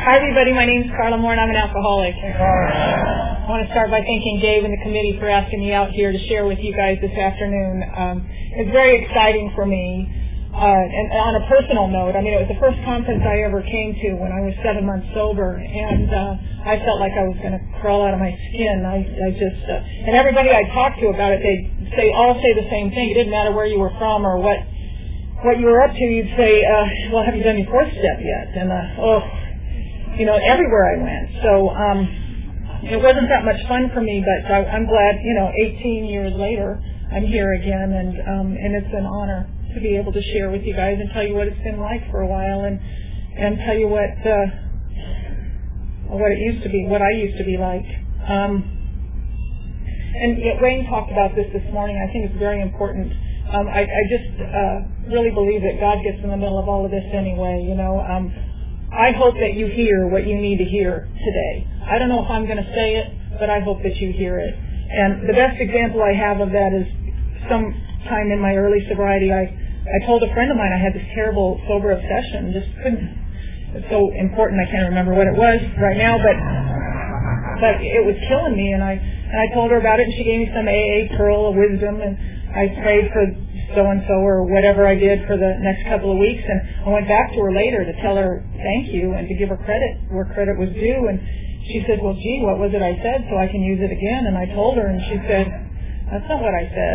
Hi, everybody. My name's Carla Moore, and I'm an alcoholic. I want to start by thanking Dave and the committee for asking me out here to share with you guys this afternoon. It's very exciting for me. And on a personal note, I mean, it was the first conference I ever came to when I was 7 months sober, and I felt like I was going to crawl out of my skin. And everybody I talked to about it, they'd all say the same thing. It didn't matter where you were from or what you were up to. You'd say, well, have you done your fourth step yet? And, everywhere I went. So it wasn't that much fun for me, but I'm glad, 18 years later, I'm here again, and it's an honor to be able to share with you guys and tell you what it's been like for a while, and tell you what it used to be, what I used to be like. And Wayne talked about this morning. I think it's very important. I just really believe that God gets in the middle of all of this anyway. I hope that you hear what you need to hear today. I don't know if I'm going to say it, but I hope that you hear it. And the best example I have of that is sometime in my early sobriety, I told a friend of mine I had this terrible sober obsession. Just couldn't. It's so important I can't remember what it was right now, but it was killing me. And I told her about it, and she gave me some AA pearl of wisdom, and I prayed for so-and-so or whatever I did for the next couple of weeks, and I went back to her later to tell her thank you and to give her credit where credit was due, and she said, well, gee, what was it I said so I can use it again? And I told her, and she said, that's not what I said.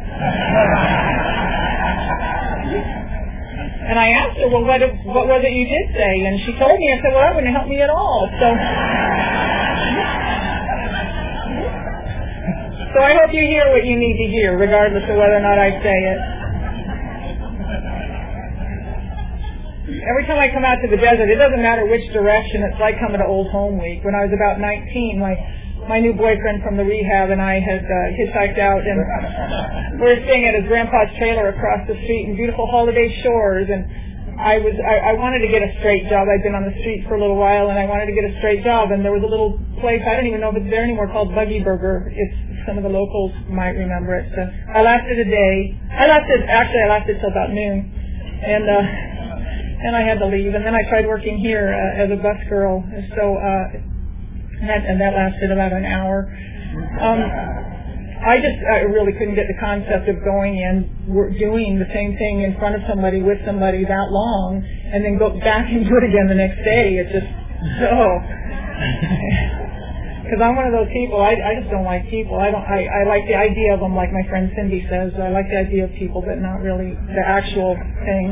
And I asked her, well, what was it you did say? And she told me. I said, well, that wouldn't help me at all. So I hope you hear what you need to hear, regardless of whether or not I say it. Every time I come out to the desert, it doesn't matter which direction. It's like coming to Old Home Week. When I was about 19, my new boyfriend from the rehab and I had hitchhiked out, and we were staying at his grandpa's trailer across the street in beautiful Holiday Shores, and I wanted to get a straight job. I'd been on the street for a little while, and I wanted to get a straight job, and there was a little place, I don't even know if it's there anymore, called Buggy Burger. Some of the locals might remember it. So I lasted a day. I lasted till about noon, and I had to leave. And then I tried working here as a bus girl. So and that lasted about an hour. I really couldn't get the concept of going and doing the same thing in front of somebody with somebody that long, and then go back and do it again the next day. It just because I'm one of those people. I just don't like people. I like the idea of them, like my friend Cindy says. I like the idea of people, but not really the actual thing.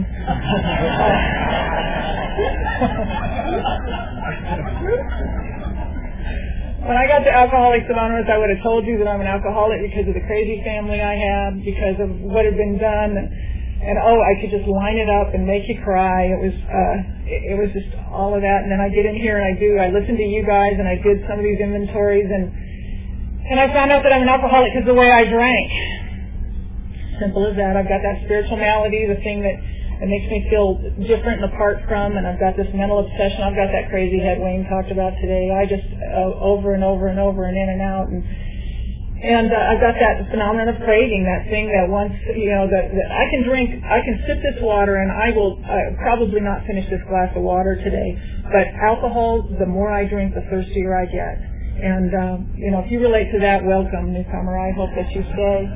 When I got to Alcoholics Anonymous, I would have told you that I'm an alcoholic because of the crazy family I had, because of what had been done, and I could just line it up and make you cry. It was just all of that. And then I get in here and I listen to you guys, and I did some of these inventories, and I found out that I'm an alcoholic because of the way I drank. Simple as that. I've got that spiritual malady, the thing that makes me feel different and apart from, and I've got this mental obsession. I've got that crazy head Wayne talked about today. I just over and over and over and in and out, and I've got that phenomenon of craving, that thing that once, that I can drink, I can sip this water, and I will probably not finish this glass of water today. But alcohol, the more I drink, the thirstier I get. And, if you relate to that, welcome, newcomer. I hope that you stay.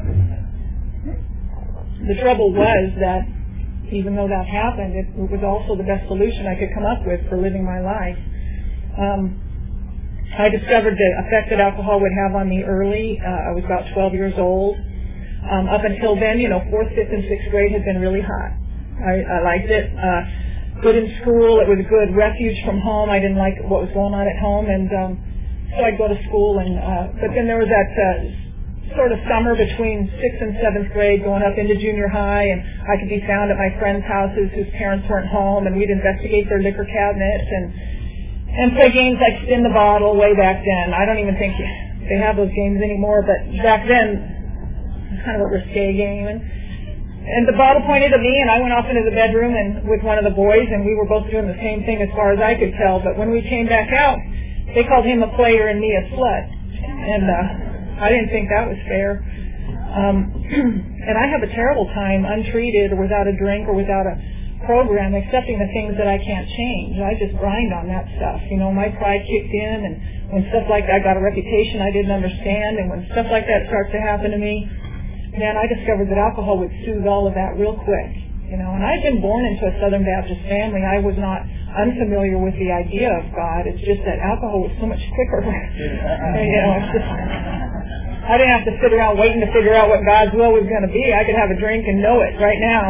The trouble was that even though that happened, it was also the best solution I could come up with for living my life. I discovered the effect that alcohol would have on me early. I was about 12 years old. Up until then, 4th, 5th, and 6th grade had been really hot. I liked it. Good in school. It was a good refuge from home. I didn't like what was going on at home, and so I'd go to school. But then there was that sort of summer between 6th and 7th grade, going up into junior high, and I could be found at my friends' houses whose parents weren't home, and we'd investigate their liquor cabinets and play games like Spin the Bottle way back then. I don't even think they have those games anymore, but back then it was kind of a risque game. And the bottle pointed at me, and I went off into the bedroom and with one of the boys, and we were both doing the same thing as far as I could tell. But when we came back out, they called him a player and me a slut, and I didn't think that was fair. And I have a terrible time untreated or without a drink or without a program, accepting the things that I can't change. I just grind on that stuff. My pride kicked in, and when stuff like that, I got a reputation I didn't understand, and when stuff like that starts to happen to me, man, I discovered that alcohol would soothe all of that real quick. And I'd been born into a Southern Baptist family. I was not unfamiliar with the idea of God. It's just that alcohol was so much quicker. It's just, I didn't have to sit around waiting to figure out what God's will was going to be. I could have a drink and know it right now.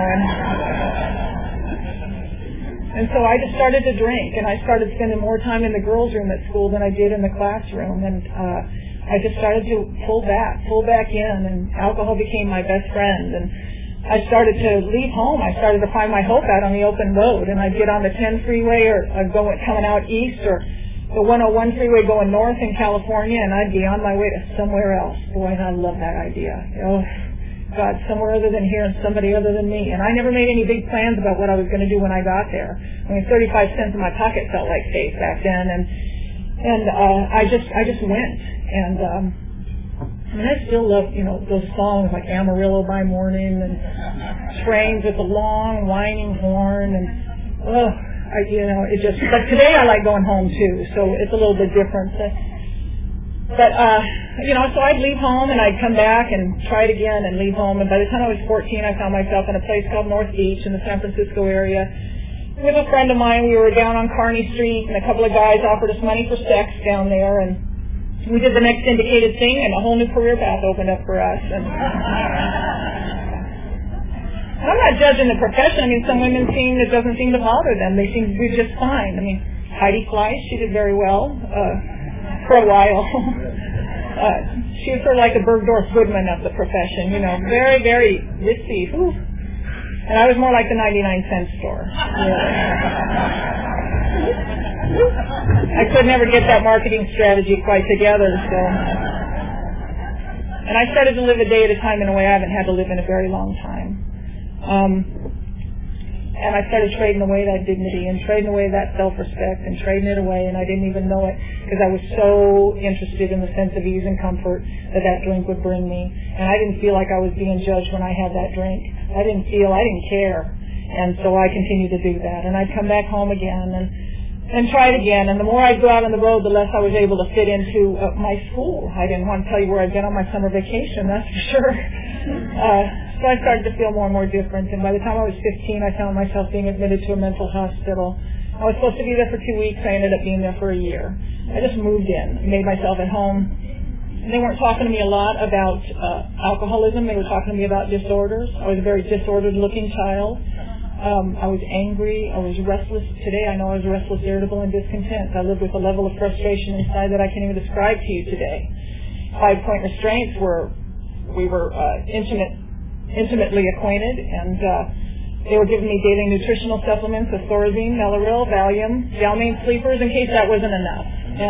And so I just started to drink, and I started spending more time in the girls' room at school than I did in the classroom. And I just started to pull back in, and alcohol became my best friend. And I started to leave home. I started to find my hope out on the open road, and I'd get on the 10 freeway or coming out east, or the 101 freeway going north in California, and I'd be on my way to somewhere else. Boy, I love that idea. God, somewhere other than here and somebody other than me. And I never made any big plans about what I was going to do when I got there. 35 cents in my pocket felt like faith back then, and I just went. And I still love those songs like Amarillo by Morning and Trains with a Long Whining Horn, and but today I like going home too, so it's a little bit different. But so I'd leave home and I'd come back and try it again and leave home. And by the time I was 14, I found myself in a place called North Beach in the San Francisco area with a friend of mine. We were down on Kearny Street, and a couple of guys offered us money for sex down there, and we did the next indicated thing, and a whole new career path opened up for us. And I'm not judging the profession. Some women it doesn't seem to bother them. They seem to be just fine. Heidi Fleiss, she did very well for a while. She was sort of like the Bergdorf Goodman of the profession, very, very ritzy. Ooh. And I was more like the 99-cent store. I could never get that marketing strategy quite together, so. And I started to live a day at a time in a way I haven't had to live in a very long time. And I started trading away that dignity and trading away that self-respect and trading it away, and I didn't even know it because I was so interested in the sense of ease and comfort that drink would bring me. And I didn't feel like I was being judged when I had that drink. I didn't care. And so I continued to do that. And I'd come back home again and try it again. And the more I'd go out on the road, the less I was able to fit into my school. I didn't want to tell you where I'd been on my summer vacation, that's for sure. So I started to feel more and more different. And by the time I was 15, I found myself being admitted to a mental hospital. I was supposed to be there for 2 weeks. I ended up being there for a year. I just moved in, made myself at home. And they weren't talking to me a lot about alcoholism. They were talking to me about disorders. I was a very disordered-looking child. I was angry. I was restless. Today I know I was restless, irritable, and discontent. I lived with a level of frustration inside that I can't even describe to you today. 5-point restraints we were intimately acquainted, and they were giving me daily nutritional supplements of Thorazine, Mellaril, Valium, Dalmane sleepers in case that wasn't enough.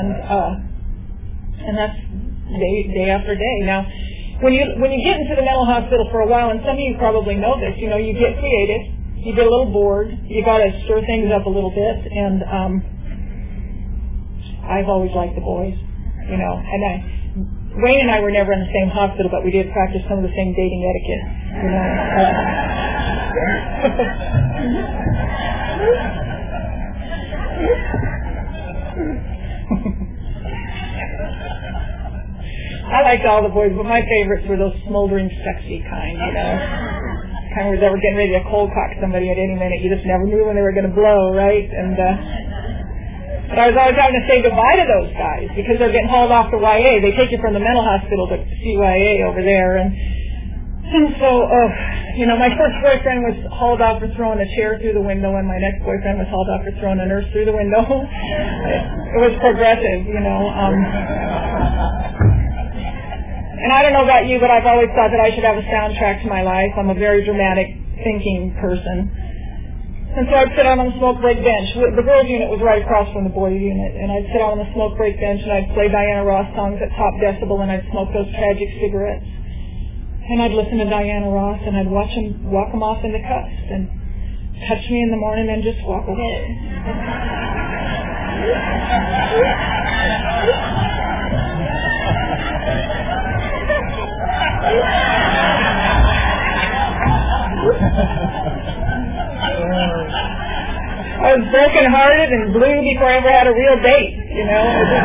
And that's day after day. Now, when you get into the mental hospital for a while, and some of you probably know this, you get creative, you get a little bored, you got to stir things up a little bit, and I've always liked the boys, and Wayne and I were never in the same hospital, but we did practice some of the same dating etiquette, I liked all the boys, but my favorites were those smoldering, sexy kind, kind where they were getting ready to cold cock somebody at any minute. You just never knew when they were going to blow, right? And but I was always having to say goodbye to those guys because they're getting hauled off to YA. They take you from the mental hospital to CYA over there, and so, my first boyfriend was hauled off for throwing a chair through the window, and my next boyfriend was hauled off for throwing a nurse through the window. It was progressive, And I don't know about you, but I've always thought that I should have a soundtrack to my life. I'm a very dramatic thinking person. And so I'd sit out on the smoke break bench. The girls' unit was right across from the boys' unit. And I'd sit out on the smoke break bench and I'd play Diana Ross songs at top decibel, and I'd smoke those tragic cigarettes. And I'd listen to Diana Ross, and I'd watch them walk them off in the cuffs and touch me in the morning and just walk away. I was broken-hearted and blue before I ever had a real date, you know.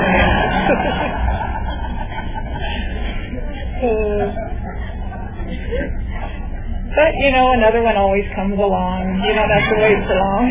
But, you know, another one always comes along. You don't have to wait so long.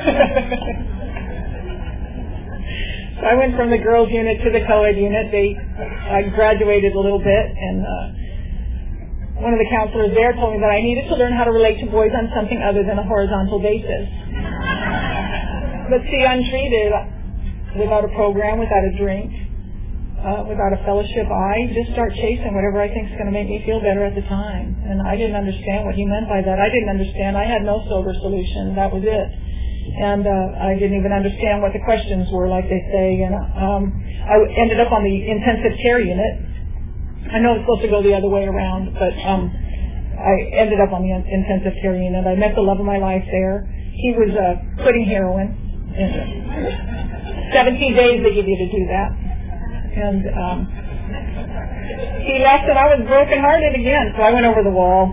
So I went from the girls' unit to the co-ed unit. I graduated a little bit, and one of the counselors there told me that I needed to learn how to relate to boys on something other than a horizontal basis. But see, untreated, without a program, without a drink, without a fellowship, I just start chasing whatever I think is going to make me feel better at the time. And I didn't understand what he meant by that. I didn't understand. I had no sober solution. That was it. And I didn't even understand what the questions were, like they say. And I ended up on the intensive care unit. I know it's supposed to go the other way around, but I ended up on the intensive care unit. I met the love of my life there. He was quitting heroin. In 17 days they give you to do that. And he left, and I was broken-hearted again, so I went over the wall.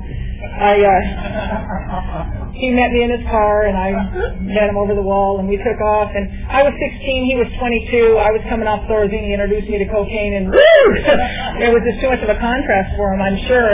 He met me in his car, and I met him over the wall, and we took off. And I was 16, he was 22. I was coming off Thorazine. He introduced me to cocaine, and it was just too much of a contrast for him, I'm sure.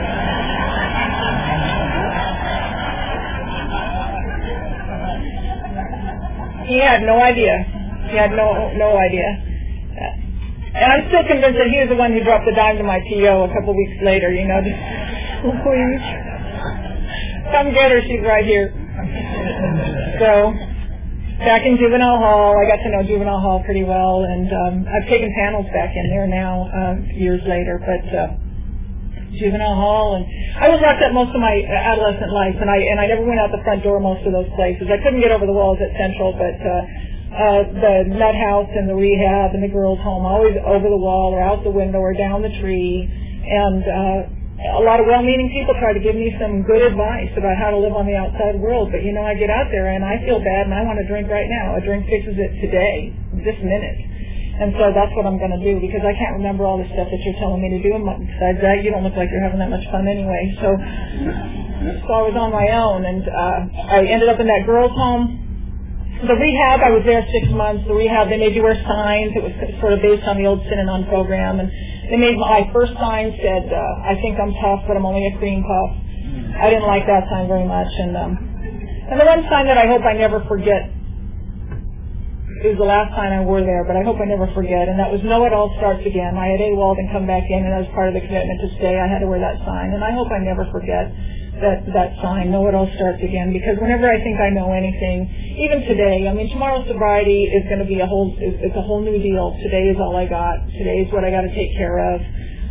He had no idea. He had no idea. And I'm still convinced that he was the one who dropped the dime to my P.O. a couple weeks later, you know. Just, please. Come get her, she's right here. So, back in juvenile hall, I got to know juvenile hall pretty well, and I've taken panels back in there now, years later, but juvenile hall, and I was locked up most of my adolescent life, and I never went out the front door most of those places. I couldn't get over the walls at Central, but the nut house and the rehab and the girls' home, always over the wall or out the window or down the tree. And a lot of well-meaning people try to give me some good advice about how to live on the outside world. But, you know, I get out there and I feel bad and I want to drink right now. A drink fixes it today, this minute. And so that's what I'm going to do, because I can't remember all the stuff that you're telling me to do. And besides that, you don't look like you're having that much fun anyway. So I was on my own, and I ended up in that girls' home. The rehab, I was there 6 months. The rehab, they made you wear signs. It was sort of based on the old Synanon program. And they made my first sign said, I think I'm tough, but I'm only a cream puff. I didn't like that sign very much. And the one sign that I hope I never forget, it was the last sign I wore there, but I hope I never forget, and that was know it all starts again. I had AWOL'd and come back in, and as part of the commitment to stay, I had to wear that sign. And I hope I never forget that sign, know it all starts again, because whenever I think I know anything, even today, I mean, tomorrow's sobriety is going to be it's a whole new deal. Today is all I got. Today is what I got to take care of.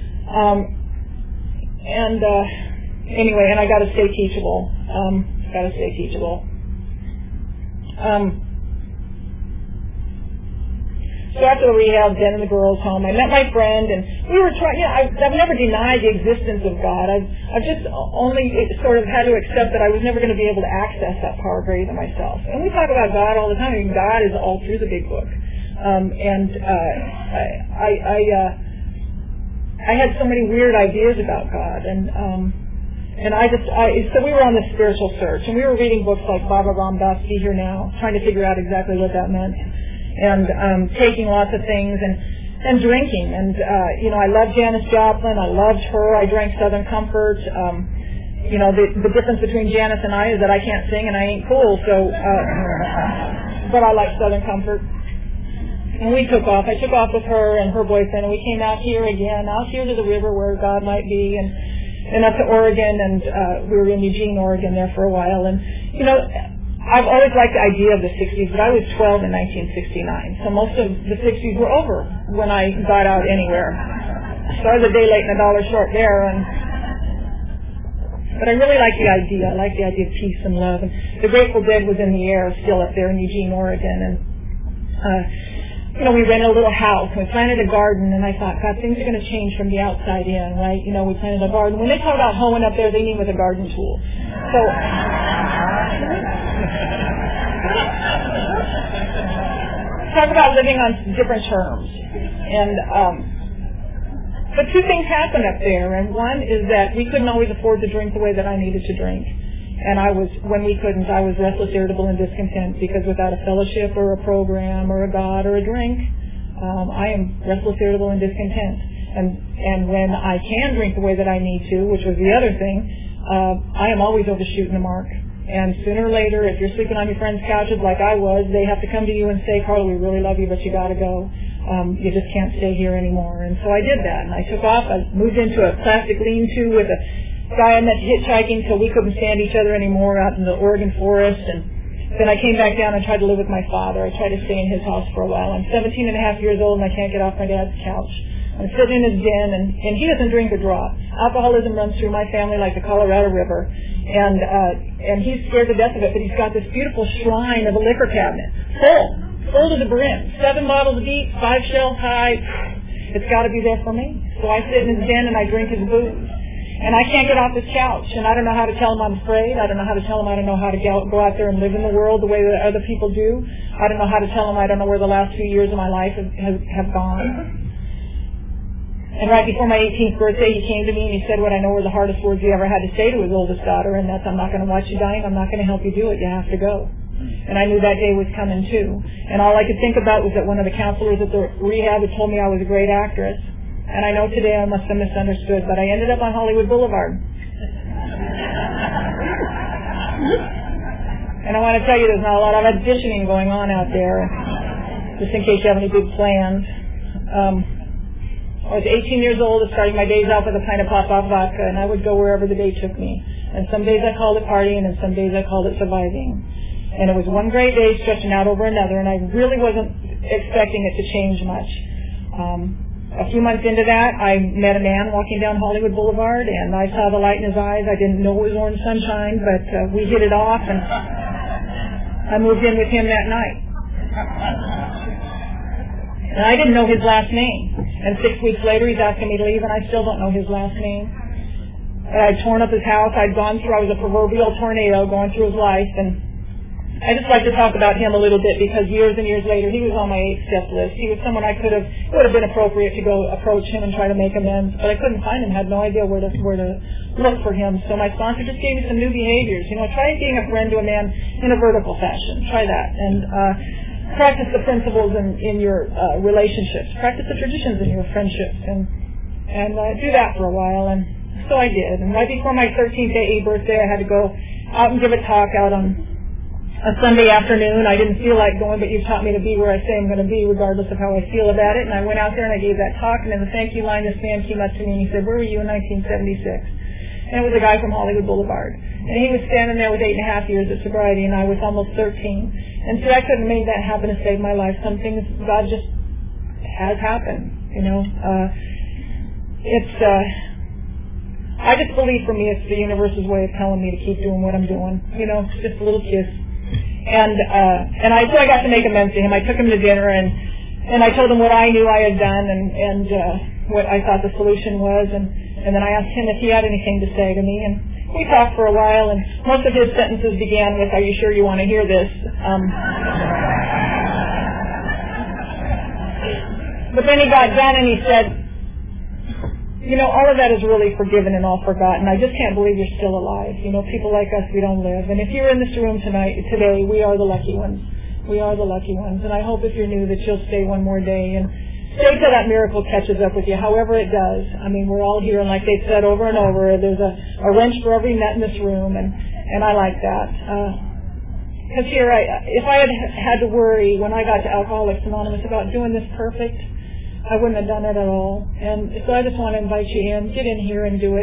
Anyway, and I got to stay teachable. So after the rehab, then in the girls' home, I met my friend, and we were trying. I've never denied the existence of God. I've just only sort of had to accept that I was never going to be able to access that power greater than myself. And we talk about God all the time. I mean, God is all through the big book. I had so many weird ideas about God, so we were on this spiritual search, and we were reading books like Baba Ram Das, Be Here Now, trying to figure out exactly what that meant. And taking lots of things and drinking. And, I loved Janis Joplin. I loved her. I drank Southern Comfort. The difference between Janis and I is that I can't sing and I ain't cool. So, but I like Southern Comfort. And we took off. I took off with her and her boyfriend, and we came out here to the river where God might be, and up to Oregon. And we were in Eugene, Oregon there for a while. And, I've always liked the idea of the 60s, but I was 12 in 1969, so most of the 60s were over when I got out anywhere. So I was a day late and a dollar short there, but I really like the idea. I like the idea of peace and love. And the Grateful Dead was in the air still up there in Eugene, Oregon, and we rented a little house, and we planted a garden, and I thought, God, things are going to change from the outside in, right? We planted a garden. When they talk about hoeing up there, they mean with a garden tool. So talk about living on different terms. But two things happened up there, and one is that we couldn't always afford to drink the way that I needed to drink. And when we couldn't, I was restless, irritable, and discontent, because without a fellowship or a program or a God or a drink, I am restless, irritable, and discontent. And when I can drink the way that I need to, which was the other thing, I am always overshooting the mark. And sooner or later, if you're sleeping on your friends' couches like I was, they have to come to you and say, Carla, we really love you, but you got to go. You just can't stay here anymore. And so I did that, and I took off. I moved into a plastic lean-to with a guy I met hitchhiking till we couldn't stand each other anymore out in the Oregon forest. And then I came back down and tried to live with my father. I tried to stay in his house for a while. I'm 17 and a half years old, and I can't get off my dad's couch. I'm sitting in his den, and he doesn't drink or draw. Alcoholism runs through my family like the Colorado River, and he's scared to death of it, but he's got this beautiful shrine of a liquor cabinet, full to the brim, 7 bottles deep, 5 shelves high. It's got to be there for me. So I sit in his den and I drink his booze. And I can't get off this couch, and I don't know how to tell him I'm afraid. I don't know how to tell him I don't know how to go out there and live in the world the way that other people do. I don't know how to tell him I don't know where the last few years of my life have gone. And right before my 18th birthday, he came to me and he said what I know were the hardest words he ever had to say to his oldest daughter, and that's, I'm not going to watch you dying. I'm not going to help you do it. You have to go. And I knew that day was coming too. And all I could think about was that one of the counselors at the rehab had told me I was a great actress. And I know today I must have misunderstood, but I ended up on Hollywood Boulevard. And I want to tell you there's not a lot of auditioning going on out there, just in case you have any big plans. I was 18 years old, starting my days out with a pint of pop-off vodka, and I would go wherever the day took me. And some days I called it partying, and some days I called it surviving. And it was one great day stretching out over another, and I really wasn't expecting it to change much. A few months into that, I met a man walking down Hollywood Boulevard, and I saw the light in his eyes. I didn't know it was orange sunshine, but we hit it off, and I moved in with him that night. And I didn't know his last name. And 6 weeks later, he's asking me to leave, and I still don't know his last name. I'd torn up his house. I was a proverbial tornado going through his life, and I just like to talk about him a little bit because years and years later, he was on my 8-step list. He was someone it would have been appropriate to go approach him and try to make amends, but I couldn't find him, had no idea where to look for him. So my sponsor just gave me some new behaviors. Try being a friend to a man in a vertical fashion. Try that. And practice the principles in your relationships. Practice the traditions in your friendships. And do that for a while. And so I did. And right before my 13th AA birthday, I had to go out and give a talk out on a Sunday afternoon. I didn't feel like going, but you've taught me to be where I say I'm going to be, regardless of how I feel about it. And I went out there and I gave that talk, and in the thank you line, this man came up to me and he said, "Where were you in 1976? And it was a guy from Hollywood Boulevard. And he was standing there with 8.5 years of sobriety, and I was almost 13. And so I couldn't make that happen to save my life. Some things God just has happened, I just believe for me it's the universe's way of telling me to keep doing what I'm doing. Just a little kiss. And so I got to make amends to him. I took him to dinner, and I told him what I knew I had done and what I thought the solution was. And then I asked him if he had anything to say to me. And we talked for a while, and most of his sentences began with, "Are you sure you want to hear this?" But then he got done and he said, all of that is really forgiven and all forgotten. I just can't believe you're still alive. People like us, we don't live. And if you're in this room today, we are the lucky ones. We are the lucky ones. And I hope if you're new that you'll stay one more day and stay till that miracle catches up with you, however it does. I mean, we're all here, and like they've said over and over, there's a wrench for every nut in this room, and I like that. Because if I had to worry when I got to Alcoholics Anonymous about doing this perfect, I wouldn't have done it at all. And so I just want to invite you in. Get in here and do it.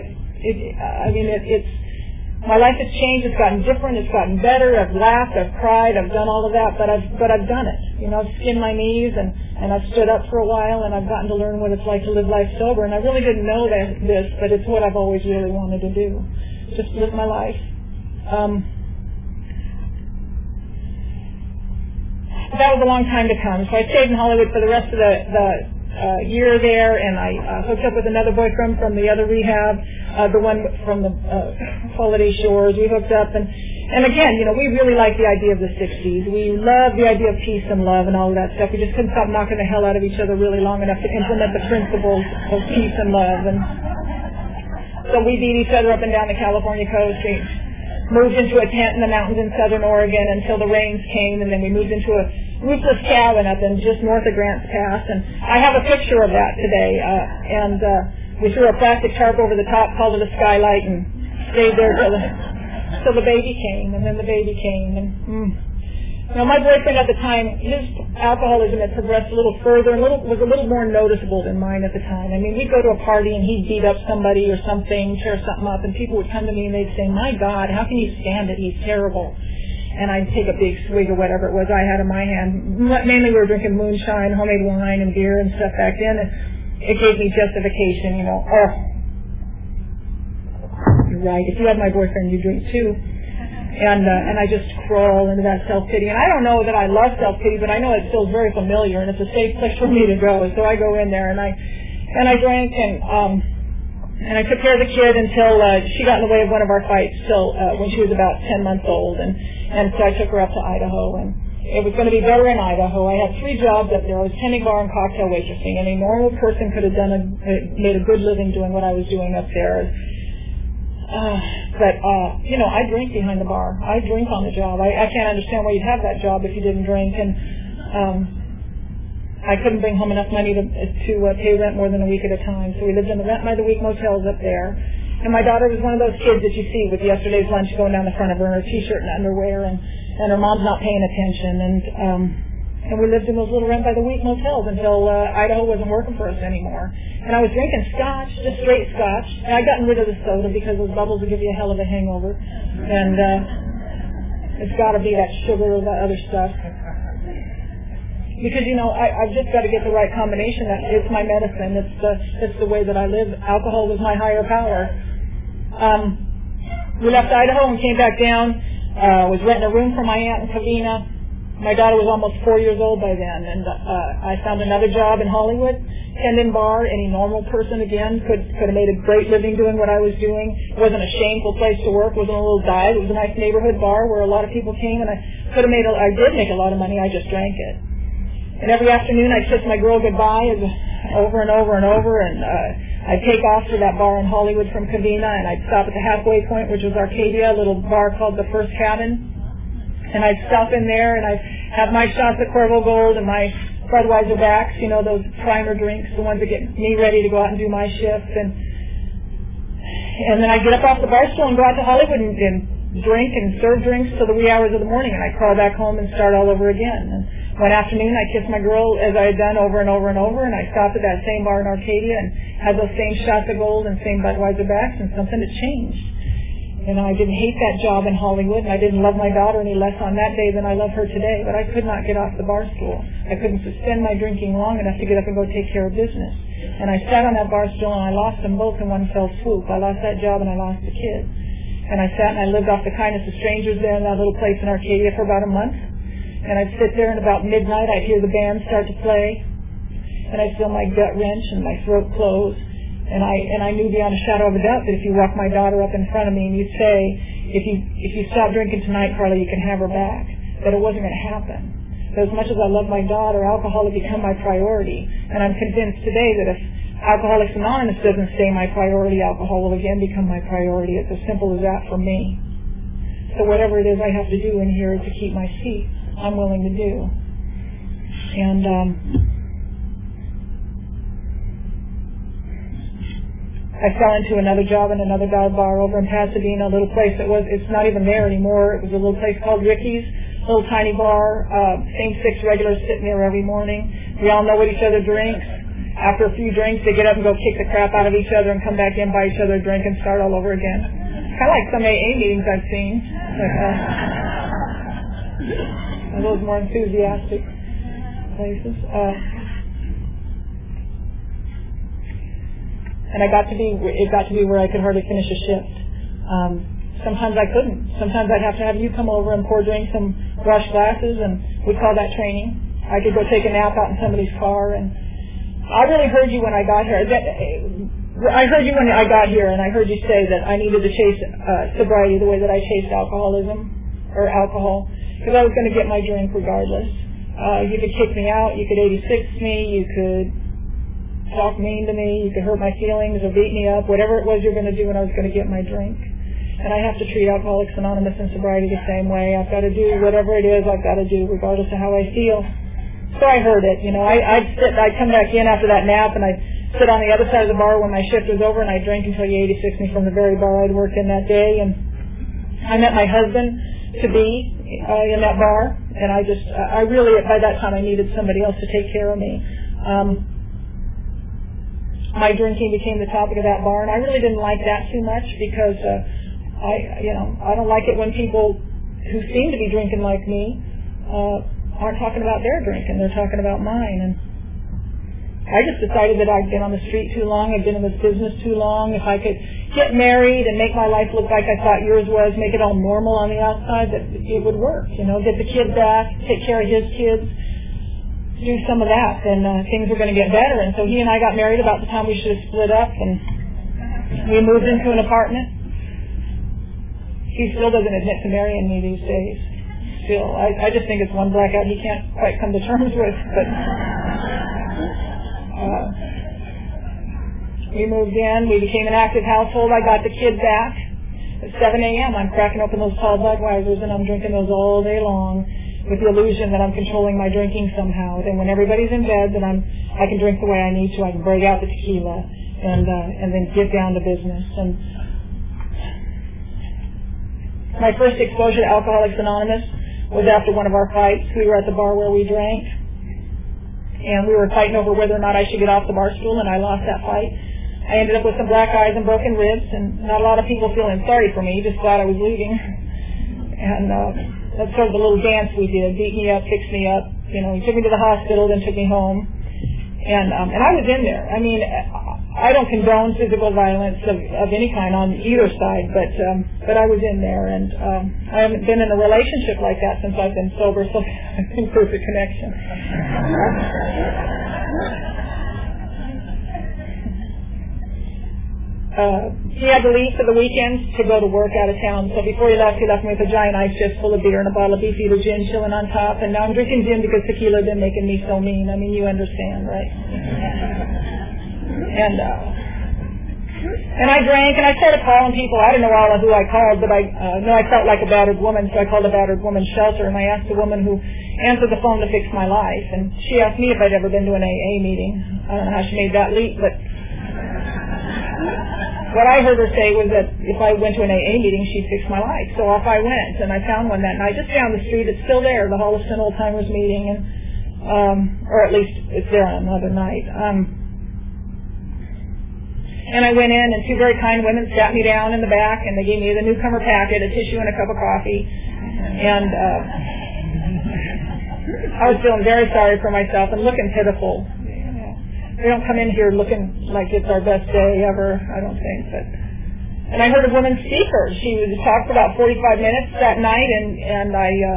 My life has changed. It's gotten different. It's gotten better. I've laughed. I've cried. I've done all of that. But I've done it. I've skinned my knees and I've stood up for a while, and I've gotten to learn what it's like to live life sober. And I really didn't know this, but it's what I've always really wanted to do. Just live my life. That was a long time to come. So I stayed in Hollywood for the rest of the year there, and I hooked up with another boyfriend from the other rehab, the one from the Holiday Shores. We hooked up, and again, we really like the idea of the 60s. We love the idea of peace and love and all of that stuff. We just couldn't stop knocking the hell out of each other really long enough to implement the principles of peace and love. And so we beat each other up and down the California coast. moved into a tent in the mountains in southern Oregon until the rains came, and then we moved into a roofless cabin up in just north of Grants Pass. And I have a picture of that today. We threw a plastic tarp over the top, called it a skylight, and stayed there till the baby came, and then the baby came. And now, my boyfriend at the time, his alcoholism had progressed a little further and was a little more noticeable than mine at the time. I mean, we'd go to a party and he'd beat up somebody or something, tear something up, and people would come to me and they'd say, "My God, how can you stand it? He's terrible." And I'd take a big swig of whatever it was I had in my hand. Mainly we were drinking moonshine, homemade wine, and beer and stuff back then. And it gave me justification, oh, you're right. If you had my boyfriend, you drink too. And I just crawl into that self-pity. And I don't know that I love self-pity, but I know it feels very familiar, and it's a safe place for me to go. So I go in there, and I drank, and I took care of the kid until she got in the way of one of our fights till when she was about 10 months old. And so I took her up to Idaho, and it was going to be better in Idaho. I had 3 jobs up there. I was tending bar and cocktail waitressing, and a normal person could have made a good living doing what I was doing up there. But I drink behind the bar. I drink on the job. I can't understand why you'd have that job if you didn't drink. And I couldn't bring home enough money to pay rent more than a week at a time. So we lived in the rent-by-the-week motels up there. And my daughter was one of those kids that you see with yesterday's lunch going down the front of her in her T-shirt and underwear, and her mom's not paying attention. And we lived in those little rent-by-the-week motels until Idaho wasn't working for us anymore. And I was drinking scotch, just straight scotch. And I'd gotten rid of the soda because those bubbles would give you a hell of a hangover. And it's got to be that sugar or that other stuff. Because, I've just got to get the right combination. It's my medicine. It's the way that I live. Alcohol was my higher power. We left Idaho and came back down. Was renting a room for my aunt in Covina. My daughter was almost 4 years old by then, and I found another job in Hollywood, tending bar. Any normal person, again, could have made a great living doing what I was doing. It wasn't a shameful place to work. It wasn't a little dive. It was a nice neighborhood bar where a lot of people came, and I did make a lot of money. I just drank it. And every afternoon I'd kiss my girl goodbye over and over and over, and I'd take off to that bar in Hollywood from Covina, and I'd stop at the halfway point, which was Arcadia, a little bar called the First Cabin. And I'd stop in there, and I'd have my shots of Cuervo Gold and my Budweiser backs, those primer drinks, the ones that get me ready to go out and do my shift. And then I'd get up off the bar stool and go out to Hollywood and drink and serve drinks till the wee hours of the morning, and I'd crawl back home and start all over again. And one afternoon, I kissed my girl as I had done over and over and over, and I stopped at that same bar in Arcadia and had those same shots of gold and same Budweiser backs, and something had changed. I didn't hate that job in Hollywood, and I didn't love my daughter any less on that day than I love her today, but I could not get off the bar stool. I couldn't suspend my drinking long enough to get up and go take care of business. And I sat on that bar stool, and I lost them both in one fell swoop. I lost that job, and I lost the kid. And I sat and I lived off the kindness of strangers there in that little place in Arcadia for about a month. And I'd sit there, and about midnight, I'd hear the band start to play, and I'd feel my gut wrench and my throat close. And I knew beyond a shadow of a doubt that if you walked my daughter up in front of me and you'd say, if you stop drinking tonight, Carla, you can have her back, that it wasn't going to happen. But as much as I love my daughter, alcohol had become my priority. And I'm convinced today that if Alcoholics Anonymous doesn't stay my priority, alcohol will again become my priority. It's as simple as that for me. So whatever it is I have to do in here to keep my seat, I'm willing to do. And I fell into another job in another dive bar over in Pasadena, a little place it's not even there anymore. It was a little place called Ricky's, a little tiny bar, same 6 regulars sitting there every morning. We all know what each other drinks. After a few drinks, they get up and go kick the crap out of each other and come back in, buy each other a drink, and start all over again. Kind of like some AA meetings I've seen. But, those more enthusiastic places. And it got to be where I could hardly finish a shift. Sometimes I couldn't. Sometimes I'd have to have you come over and pour drinks and wash glasses, and we'd call that training. I could go take a nap out in somebody's car, and I really heard you when I got here. I heard you when I got here, and I heard you say that I needed to chase sobriety the way that I chased alcoholism or alcohol, because I was going to get my drink regardless. You could kick me out, you could 86 me, you could talk mean to me, you could hurt my feelings or beat me up, whatever it was you're going to do, and I was going to get my drink. and I have to treat Alcoholics Anonymous and sobriety the same way. I've got to do whatever it is I've got to do, regardless of how I feel. So I heard it. I'd come back in after that nap, and I'd sit on the other side of the bar when my shift was over, and I'd drink until he 86 me from the very bar I'd worked in that day. And I met my husband-to-be in that bar, and I really, by that time, I needed somebody else to take care of me. My drinking became the topic of that bar, and I really didn't like that too much because I don't like it when people who seem to be drinking like me aren't talking about their drinking. They're talking about mine. And I just decided that I'd been on the street too long. I'd been in this business too long. If I could get married and make my life look like I thought yours was, make it all normal on the outside, that it would work. Get the kid back, take care of his kids, do some of that, and things were going to get better. And so he and I got married about the time we should have split up, and we moved into an apartment. He still doesn't admit to marrying me these days. Still, I just think it's one blackout he can't quite come to terms with. But we moved in. We became an active household. I got the kid back. At 7 a.m., I'm cracking open those tall Budweisers, and I'm drinking those all day long with the illusion that I'm controlling my drinking somehow. Then when everybody's in bed, that I can drink the way I need to. I can break out the tequila and then get down to business. And my first exposure to Alcoholics Anonymous was after one of our fights. We were at the bar where we drank, and we were fighting over whether or not I should get off the bar stool, and I lost that fight. I ended up with some black eyes and broken ribs, and not a lot of people feeling sorry for me, just glad I was leaving. And that's sort of the little dance we did, beat me up, fix me up. He took me to the hospital, then took me home. And I was in there. I mean, I don't condone physical violence of any kind on either side, but I was in there, and I haven't been in a relationship like that since I've been sober, so I think there's a connection. He had to leave for the weekends to go to work out of town, so before he left me with a giant ice chest full of beer and a bottle of Beefeater gin chilling on top, and now I'm drinking gin because tequila had been making me so mean. I mean, you understand, right? And I drank, and I started calling people. I didn't know all of who I called, but I know I felt like a battered woman, so I called a battered woman's shelter, and I asked a woman who answered the phone to fix my life, and she asked me if I'd ever been to an AA meeting. I don't know how she made that leap, but what I heard her say was that if I went to an AA meeting, she'd fix my life. So off I went, and I found one that night just down the street. It's still there, the Holliston Old Timers meeting, and or at least it's there on another night. And I went in, and two very kind women sat me down in the back, and they gave me the newcomer packet, a tissue, and a cup of coffee. And I was feeling very sorry for myself and looking pitiful. We don't come in here looking like it's our best day ever, I don't think. And I heard a woman speaker. She talked for about 45 minutes that night, and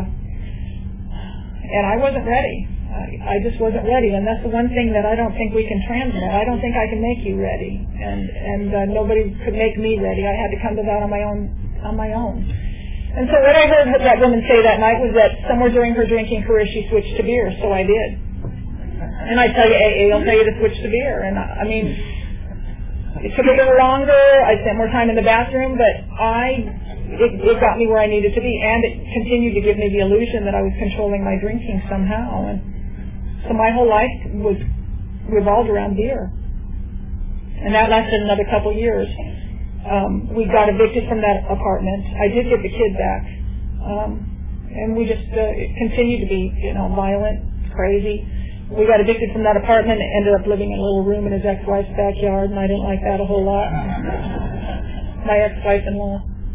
I wasn't ready. I just wasn't ready, and that's the one thing that I don't think we can transmit. I don't think I can make you ready, and nobody could make me ready. I had to come to that on my own. And so what I heard that woman say that night was that somewhere during her drinking career she switched to beer, so I did. And I tell you, AA will tell you to switch to beer, and I mean, it took a little longer. I spent more time in the bathroom, but it got me where I needed to be, and it continued to give me the illusion that I was controlling my drinking somehow. And so my whole life was revolved around beer. And that lasted another couple years. We got evicted from that apartment. I did get the kid back. And we just continued to be, violent, crazy. We got evicted from that apartment and ended up living in a little room in his ex-wife's backyard, and I didn't like that a whole lot. My ex-wife-in-law.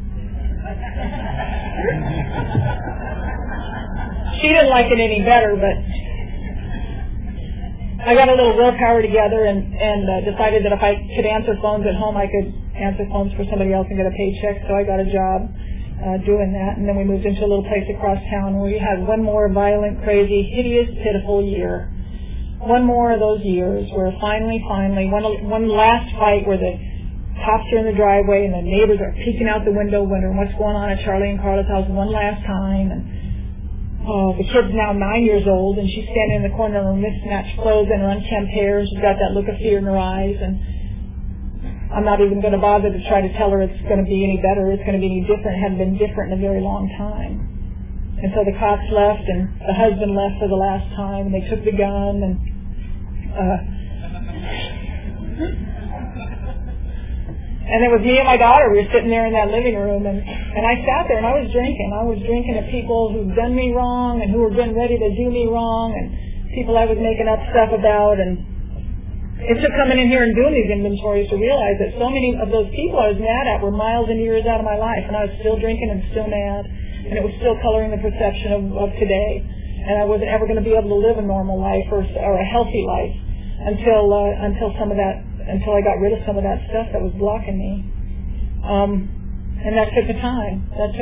She didn't like it any better, but I got a little willpower together and decided that if I could answer phones at home, I could answer phones for somebody else and get a paycheck. So I got a job doing that, and then we moved into a little place across town where we had one more violent, crazy, hideous, pitiful year. One more of those years where finally, one last fight where the cops are in the driveway and the neighbors are peeking out the window wondering what's going on at Charlie and Carla's house one last time. And the kid's now 9 years old, and she's standing in the corner in her mismatched clothes and her unkempt hair. She's got that look of fear in her eyes. And I'm not even going to bother to try to tell her it's going to be any better, it's going to be any different. It hadn't been different in a very long time. And so the cops left, and the husband left for the last time, and they took the gun, and it was me and my daughter. We were sitting there in that living room, and I sat there, and I was drinking. I was drinking at people who'd done me wrong and who were getting ready to do me wrong, and people I was making up stuff about. And it took coming in here and doing these inventories to realize that so many of those people I was mad at were miles and years out of my life, and I was still drinking and still mad, and it was still coloring the perception of today. And I wasn't ever going to be able to live a normal life or a healthy life until I got rid of some of that stuff that was blocking me. And that took time.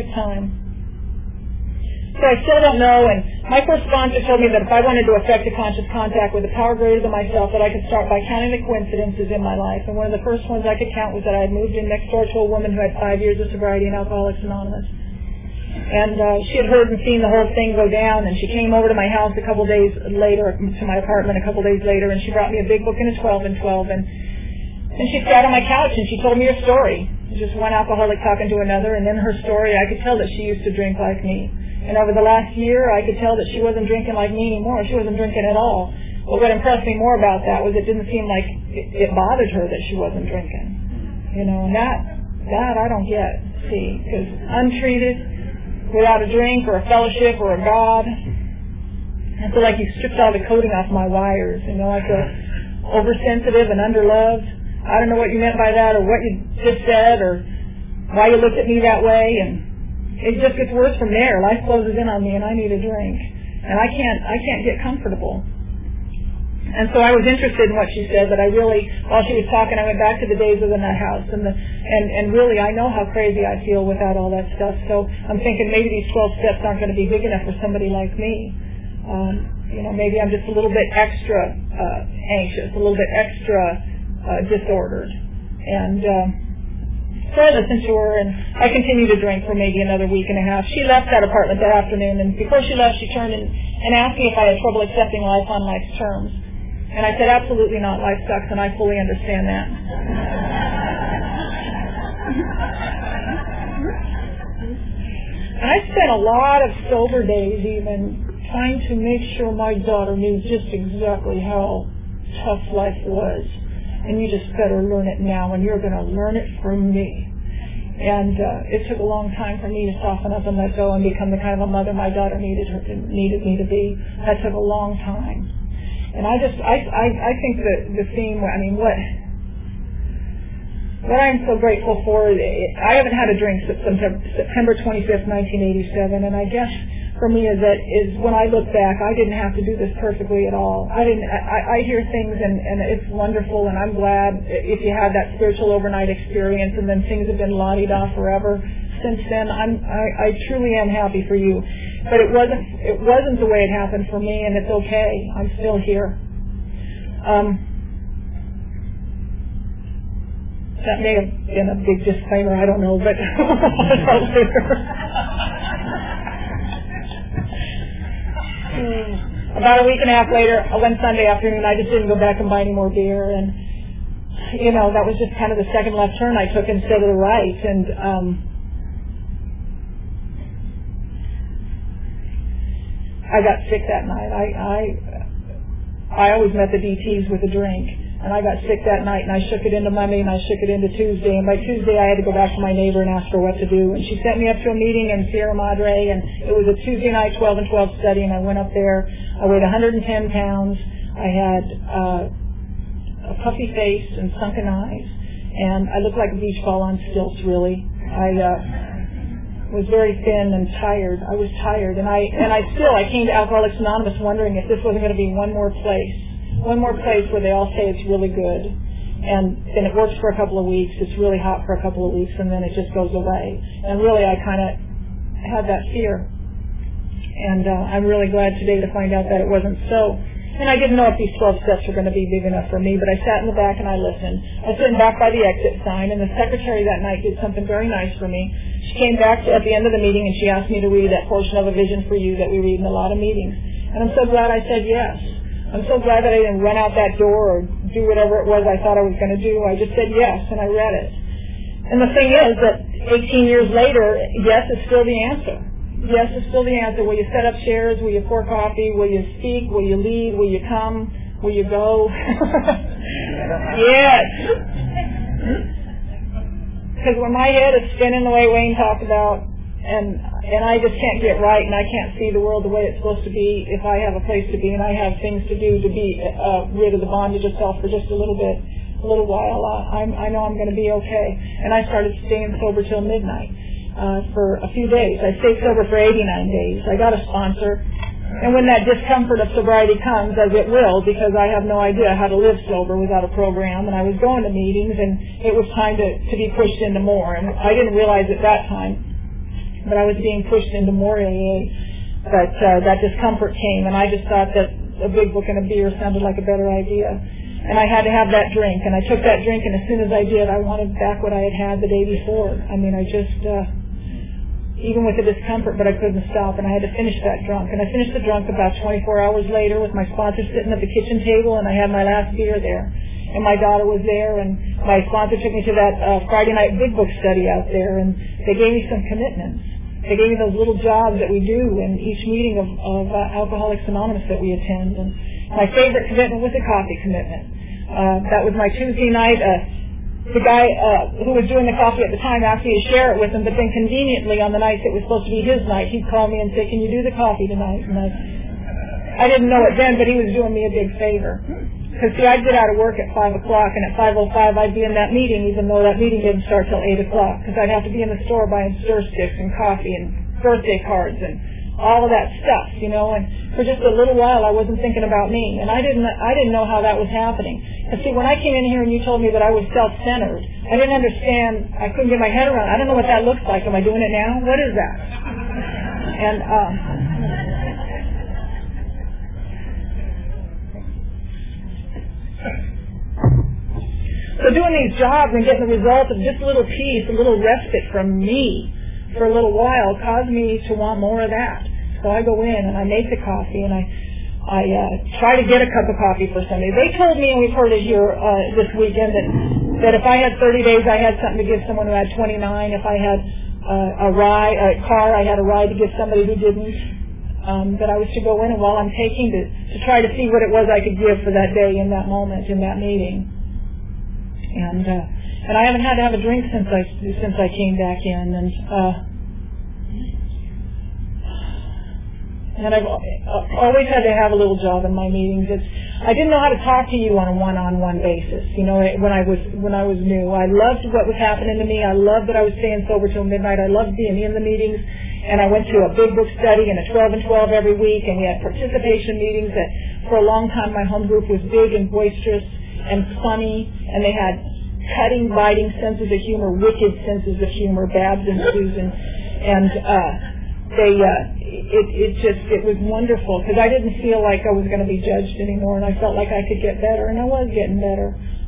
So I still don't know, and my first sponsor told me that if I wanted to affect a conscious contact with a power greater than myself, that I could start by counting the coincidences in my life. And one of the first ones I could count was that I had moved in next door to a woman who had 5 years of sobriety in Alcoholics Anonymous. And she had heard and seen the whole thing go down, and she came over to my house a couple days later, to my apartment a couple days later, and she brought me a big book and a 12 and 12, and she sat on my couch and she told me her story. Just one alcoholic talking to another, and in her story I could tell that she used to drink like me. And over the last year I could tell that she wasn't drinking like me anymore. She wasn't drinking at all. But what impressed me more about that was it didn't seem like it bothered her that she wasn't drinking. You know, and that I don't get, see, because untreated, without a drink or a fellowship or a God, I feel like you stripped all the coating off my wires. You know, I feel oversensitive and underloved. I don't know what you meant by that or what you just said or why you looked at me that way, and it just gets worse from there. Life closes in on me and I need a drink. And I can't get comfortable. And so I was interested in what she said, but I really, while she was talking, I went back to the days of the nut house and really I know how crazy I feel without all that stuff. So I'm thinking maybe these 12 steps aren't going to be big enough for somebody like me. You know, maybe I'm just a little bit extra anxious, a little bit extra disordered. And so I listened to her, and I continued to drink for maybe another week and a half. She left that apartment that afternoon, and before she left, she turned and asked me if I had trouble accepting life on life's terms. And I said, absolutely not. Life sucks, and I fully understand that. And I spent a lot of sober days even trying to make sure my daughter knew just exactly how tough life was. And you just better learn it now, and you're going to learn it from me. And it took a long time for me to soften up and let go and become the kind of a mother my daughter needed me to be. That took a long time. And I think the theme, I mean, what I'm so grateful for, I haven't had a drink since September 25th, 1987, and I guess for me is when I look back, I didn't have to do this perfectly at all. I hear things and it's wonderful, and I'm glad if you had that spiritual overnight experience and then things have been la-di-da forever since then. I truly am happy for you. But it wasn't the way it happened for me, and it's okay. I'm still here. That may have been a big disclaimer, I don't know, but about a week and a half later, one Sunday afternoon, I just didn't go back and buy any more beer, and you know, that was just kind of the second left turn I took instead of the right. And I got sick that night. I always met the DTs with a drink, and I got sick that night, and I shook it into Monday, and I shook it into Tuesday, and by Tuesday I had to go back to my neighbor and ask her what to do, and she sent me up to a meeting in Sierra Madre, and it was a Tuesday night 12 and 12 study, and I went up there. I weighed 110 pounds. I had a puffy face and sunken eyes, and I looked like a beach ball on stilts, really. I was very thin and tired. I was tired, and I came to Alcoholics Anonymous wondering if this wasn't going to be one more place where they all say it's really good, and then it works for a couple of weeks, it's really hot for a couple of weeks, and then it just goes away. And really, I kind of had that fear, and I'm really glad today to find out that it wasn't so. And I didn't know if these 12 steps were going to be big enough for me, but I sat in the back and I listened. I was sitting back by the exit sign, and the secretary that night did something very nice for me. She came back at the end of the meeting and she asked me to read that portion of A Vision for You that we read in a lot of meetings. And I'm so glad I said yes. I'm so glad that I didn't run out that door or do whatever it was I thought I was going to do. I just said yes, and I read it. And the thing is that 18 years later, yes is still the answer. Yes is still the answer. Will you set up chairs? Will you pour coffee? Will you speak? Will you lead? Will you come? Will you go? Yes. Because when my head is spinning the way Wayne talked about, and I just can't get right, and I can't see the world the way it's supposed to be if I have a place to be and I have things to do to be rid of the bondage of self for just a little while, I know I'm going to be okay. And I started staying sober till midnight for a few days. I stayed sober for 89 days. I got a sponsor. And when that discomfort of sobriety comes, as it will, because I have no idea how to live sober without a program, and I was going to meetings, and it was time to be pushed into more. And I didn't realize at that time, but I was being pushed into more AA. But that discomfort came, and I just thought that a big book and a beer sounded like a better idea. And I had to have that drink, and I took that drink, and as soon as I did, I wanted back what I had had the day before. I mean, I just... even with the discomfort, but I couldn't stop, and I had to finish that drunk. And I finished the drunk about 24 hours later with my sponsor sitting at the kitchen table, and I had my last beer there. And my daughter was there, and my sponsor took me to that Friday night Big Book study out there, and they gave me some commitments. They gave me those little jobs that we do in each meeting of Alcoholics Anonymous that we attend. And my favorite commitment was a coffee commitment. That was my Tuesday night. The guy who was doing the coffee at the time asked me to share it with him, but then conveniently on the nights it was supposed to be his night, he'd call me and say, "Can you do the coffee tonight?" And I didn't know it then, but he was doing me a big favor. Because, see, I'd get out of work at 5 o'clock, and at 5:05 I'd be in that meeting, even though that meeting didn't start till 8 o'clock, because I'd have to be in the store buying stir sticks and coffee and birthday cards and all of that stuff, you know, and for just a little while I wasn't thinking about me, and I didn't know how that was happening. And see, when I came in here and you told me that I was self-centered, I didn't understand, I couldn't get my head around, I don't know what that looks like. Am I doing it now? What is that? And, so doing these jobs and getting the result of just a little peace, a little respite from me, for a little while caused me to want more of that. So I go in and I make the coffee and I try to get a cup of coffee for somebody. They told me, and we've heard it here this weekend, that if I had 30 days, I had something to give someone who had 29. If I had a car, I had a ride to give somebody who didn't. That I was to go in, and while I'm taking to try to see what it was I could give for that day in that moment in that meeting. And I haven't had to have a drink since I came back in, and I've always had to have a little job in my meetings. I didn't know how to talk to you on a one-on-one basis. You know, when I was new, I loved what was happening to me. I loved that I was staying sober till midnight. I loved being in the meetings, and I went to a Big Book study and a 12 and 12 every week, and we had participation meetings. That for a long time my home group was big and boisterous and funny, and they had cutting, biting senses of humor, wicked senses of humor, Babs and Susan, and it was wonderful because I didn't feel like I was going to be judged anymore, and I felt like I could get better, and I was getting better.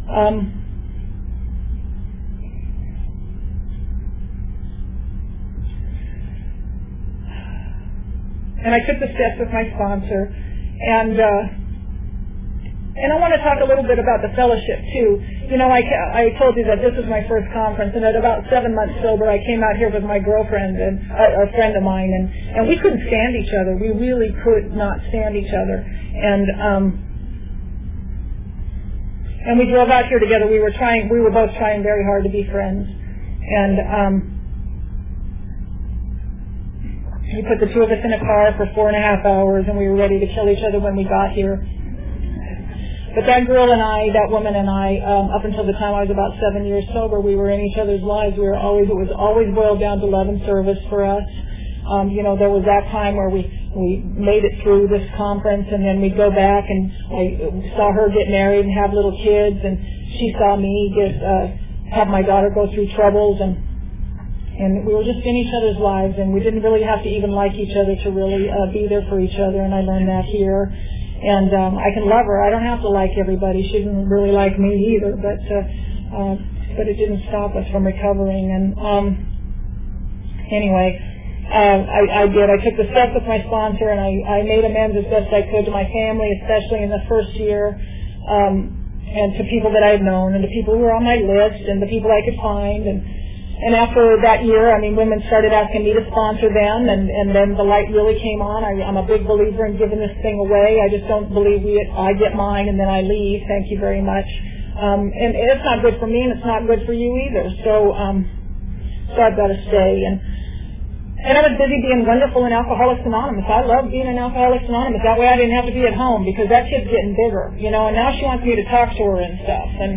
And I took the steps with my sponsor, and I want to talk a little bit about the fellowship, too. You know, I told you that this was my first conference, and at about 7 months sober, I came out here with my girlfriend and a friend of mine, and we couldn't stand each other. We really could not stand each other. And we drove out here together. We were both trying very hard to be friends. And we put the two of us in a car for 4.5 hours, and we were ready to kill each other when we got here. But that girl and I, that woman and I, up until the time I was about 7 years sober, we were in each other's lives. It was always boiled down to love and service for us. You know, there was that time where we made it through this conference, and then we'd go back, and I saw her get married and have little kids, and she saw me have my daughter go through troubles, and we were just in each other's lives, and we didn't really have to even like each other to really be there for each other, and I learned that here. And I can love her. I don't have to like everybody. She didn't really like me either, but it didn't stop us from recovering. And anyway, I did. I took the steps with my sponsor, and I made amends as best I could to my family, especially in the first year. and to people that I had known, and to people who were on my list, and the people I could find. And after that year, I mean, women started asking me to sponsor them, and then the light really came on. I'm a big believer in giving this thing away. I just don't believe I get mine and then I leave. Thank you very much. And it's not good for me, and it's not good for you either. So I've got to stay. And I was busy being wonderful in Alcoholics Anonymous. I love being in Alcoholics Anonymous. That way I didn't have to be at home, because that kid's getting bigger, you know, and now she wants me to talk to her and stuff. And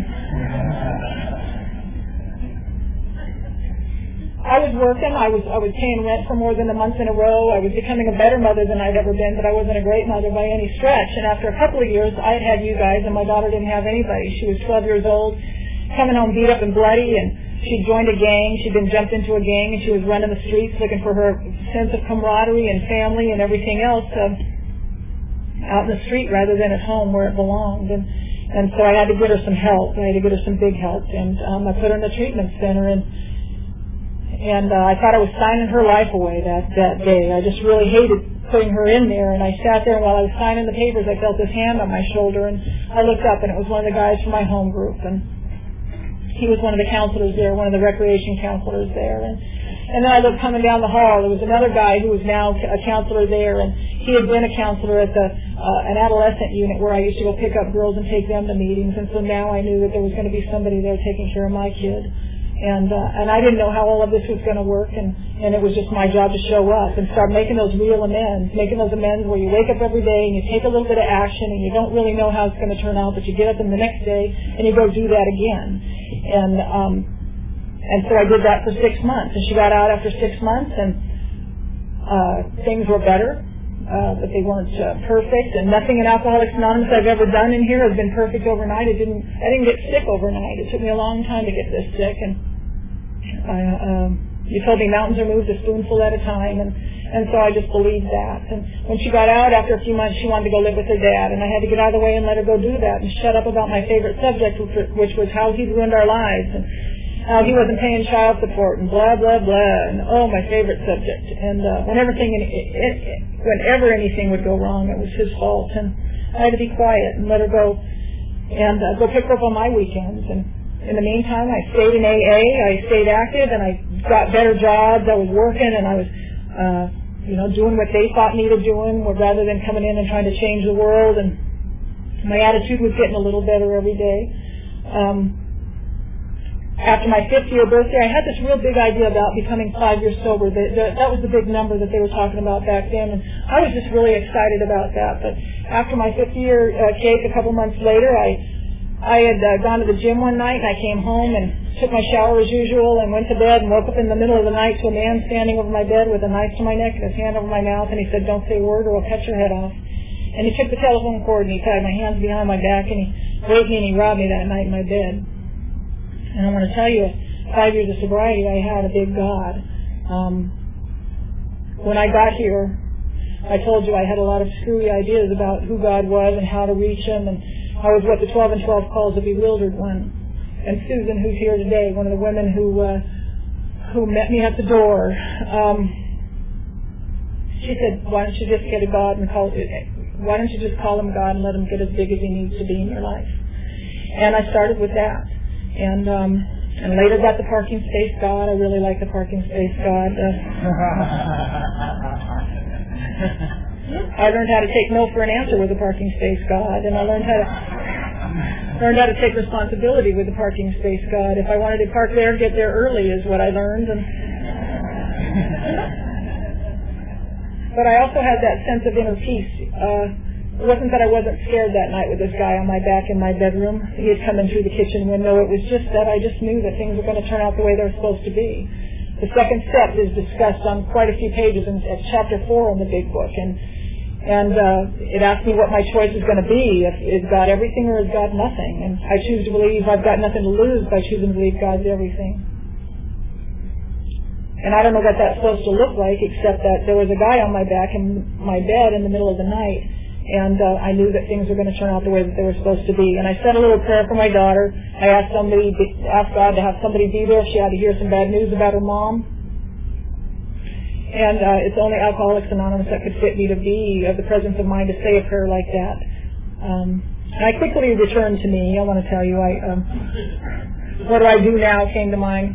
I was working. I was paying rent for more than a month in a row. I was becoming a better mother than I'd ever been, but I wasn't a great mother by any stretch. And after a couple of years, I had you guys, and my daughter didn't have anybody. She was 12 years old, coming home beat up and bloody, and she'd joined a gang. She'd been jumped into a gang, and she was running the streets looking for her sense of camaraderie and family and everything else out in the street rather than at home where it belonged. And so I had to get her some help. I had to get her some big help. And I put her in the treatment center, and I thought I was signing her life away that day. I just really hated putting her in there. And I sat there, and while I was signing the papers, I felt his hand on my shoulder, and I looked up, and it was one of the guys from my home group. And he was one of the counselors there, one of the recreation counselors there. And then I looked coming down the hall. There was another guy who was now a counselor there, and he had been a counselor at an adolescent unit where I used to go pick up girls and take them to meetings. And so now I knew that there was going to be somebody there taking care of my kid. And I didn't know how all of this was going to work, and it was just my job to show up and start making those real amends, where you wake up every day and you take a little bit of action, and you don't really know how it's going to turn out, but you get up in the next day and you go do that again. And so I did that for 6 months, and she got out after 6 months, and things were better, but they weren't perfect. And nothing in Alcoholics Anonymous I've ever done in here has been perfect overnight. I didn't get sick overnight. It took me a long time to get this sick, and you told me mountains are moved a spoonful at a time, and so I just believed that. And when she got out after a few months, she wanted to go live with her dad, and I had to get out of the way and let her go do that and shut up about my favorite subject, which was how he'd ruined our lives, and how he wasn't paying child support, and blah, blah, blah, and my favorite subject. And whenever anything would go wrong, it was his fault, and I had to be quiet and let her go and go pick her up on my weekends. And in the meantime, I stayed in AA, I stayed active, and I got better jobs. I was working, and I was doing what they thought needed doing, rather than coming in and trying to change the world. And my attitude was getting a little better every day. After my 5th year birthday, I had this real big idea about becoming 5 years sober. That was the big number that they were talking about back then, and I was just really excited about that. But after my 5th year cake, a couple months later, I had gone to the gym one night, and I came home and took my shower as usual and went to bed and woke up in the middle of the night to a man standing over my bed with a knife to my neck and his hand over my mouth, and he said, "Don't say a word or I'll cut your head off." And he took the telephone cord and he tied my hands behind my back, and he raped me and he robbed me that night in my bed. And I want to tell you, 5 years of sobriety, I had a big God. When I got here, I told you I had a lot of screwy ideas about who God was and how to reach Him, and I was what the 12 and 12 calls a bewildered one. And Susan, who's here today, one of the women who met me at the door, she said, "Why don't you just get a God and why don't you just call Him God and let Him get as big as He needs to be in your life?" And I started with that. And later got the parking space God. I really like the parking space God. I learned how to take no for an answer with the parking space God, and I learned how to take responsibility with the parking space God. If I wanted to park there, get there early is what I learned. But I also had that sense of inner peace. It wasn't that I wasn't scared that night with this guy on my back in my bedroom. He had come in through the kitchen window. It was just that I just knew that things were going to turn out the way they're supposed to be. The second step is discussed on quite a few pages at chapter 4 in the big book. And it asked me what my choice is going to be. Is God everything or is God nothing? And I choose to believe I've got nothing to lose by choosing to believe God's everything. And I don't know what that's supposed to look like, except that there was a guy on my back in my bed in the middle of the night. And I knew that things were going to turn out the way that they were supposed to be. And I said a little prayer for my daughter. I asked God to have somebody be there if she had to hear some bad news about her mom. And it's only Alcoholics Anonymous that could fit me to be of the presence of mind to say a prayer like that. And I quickly returned to me. I want to tell you, what do I do now came to mind.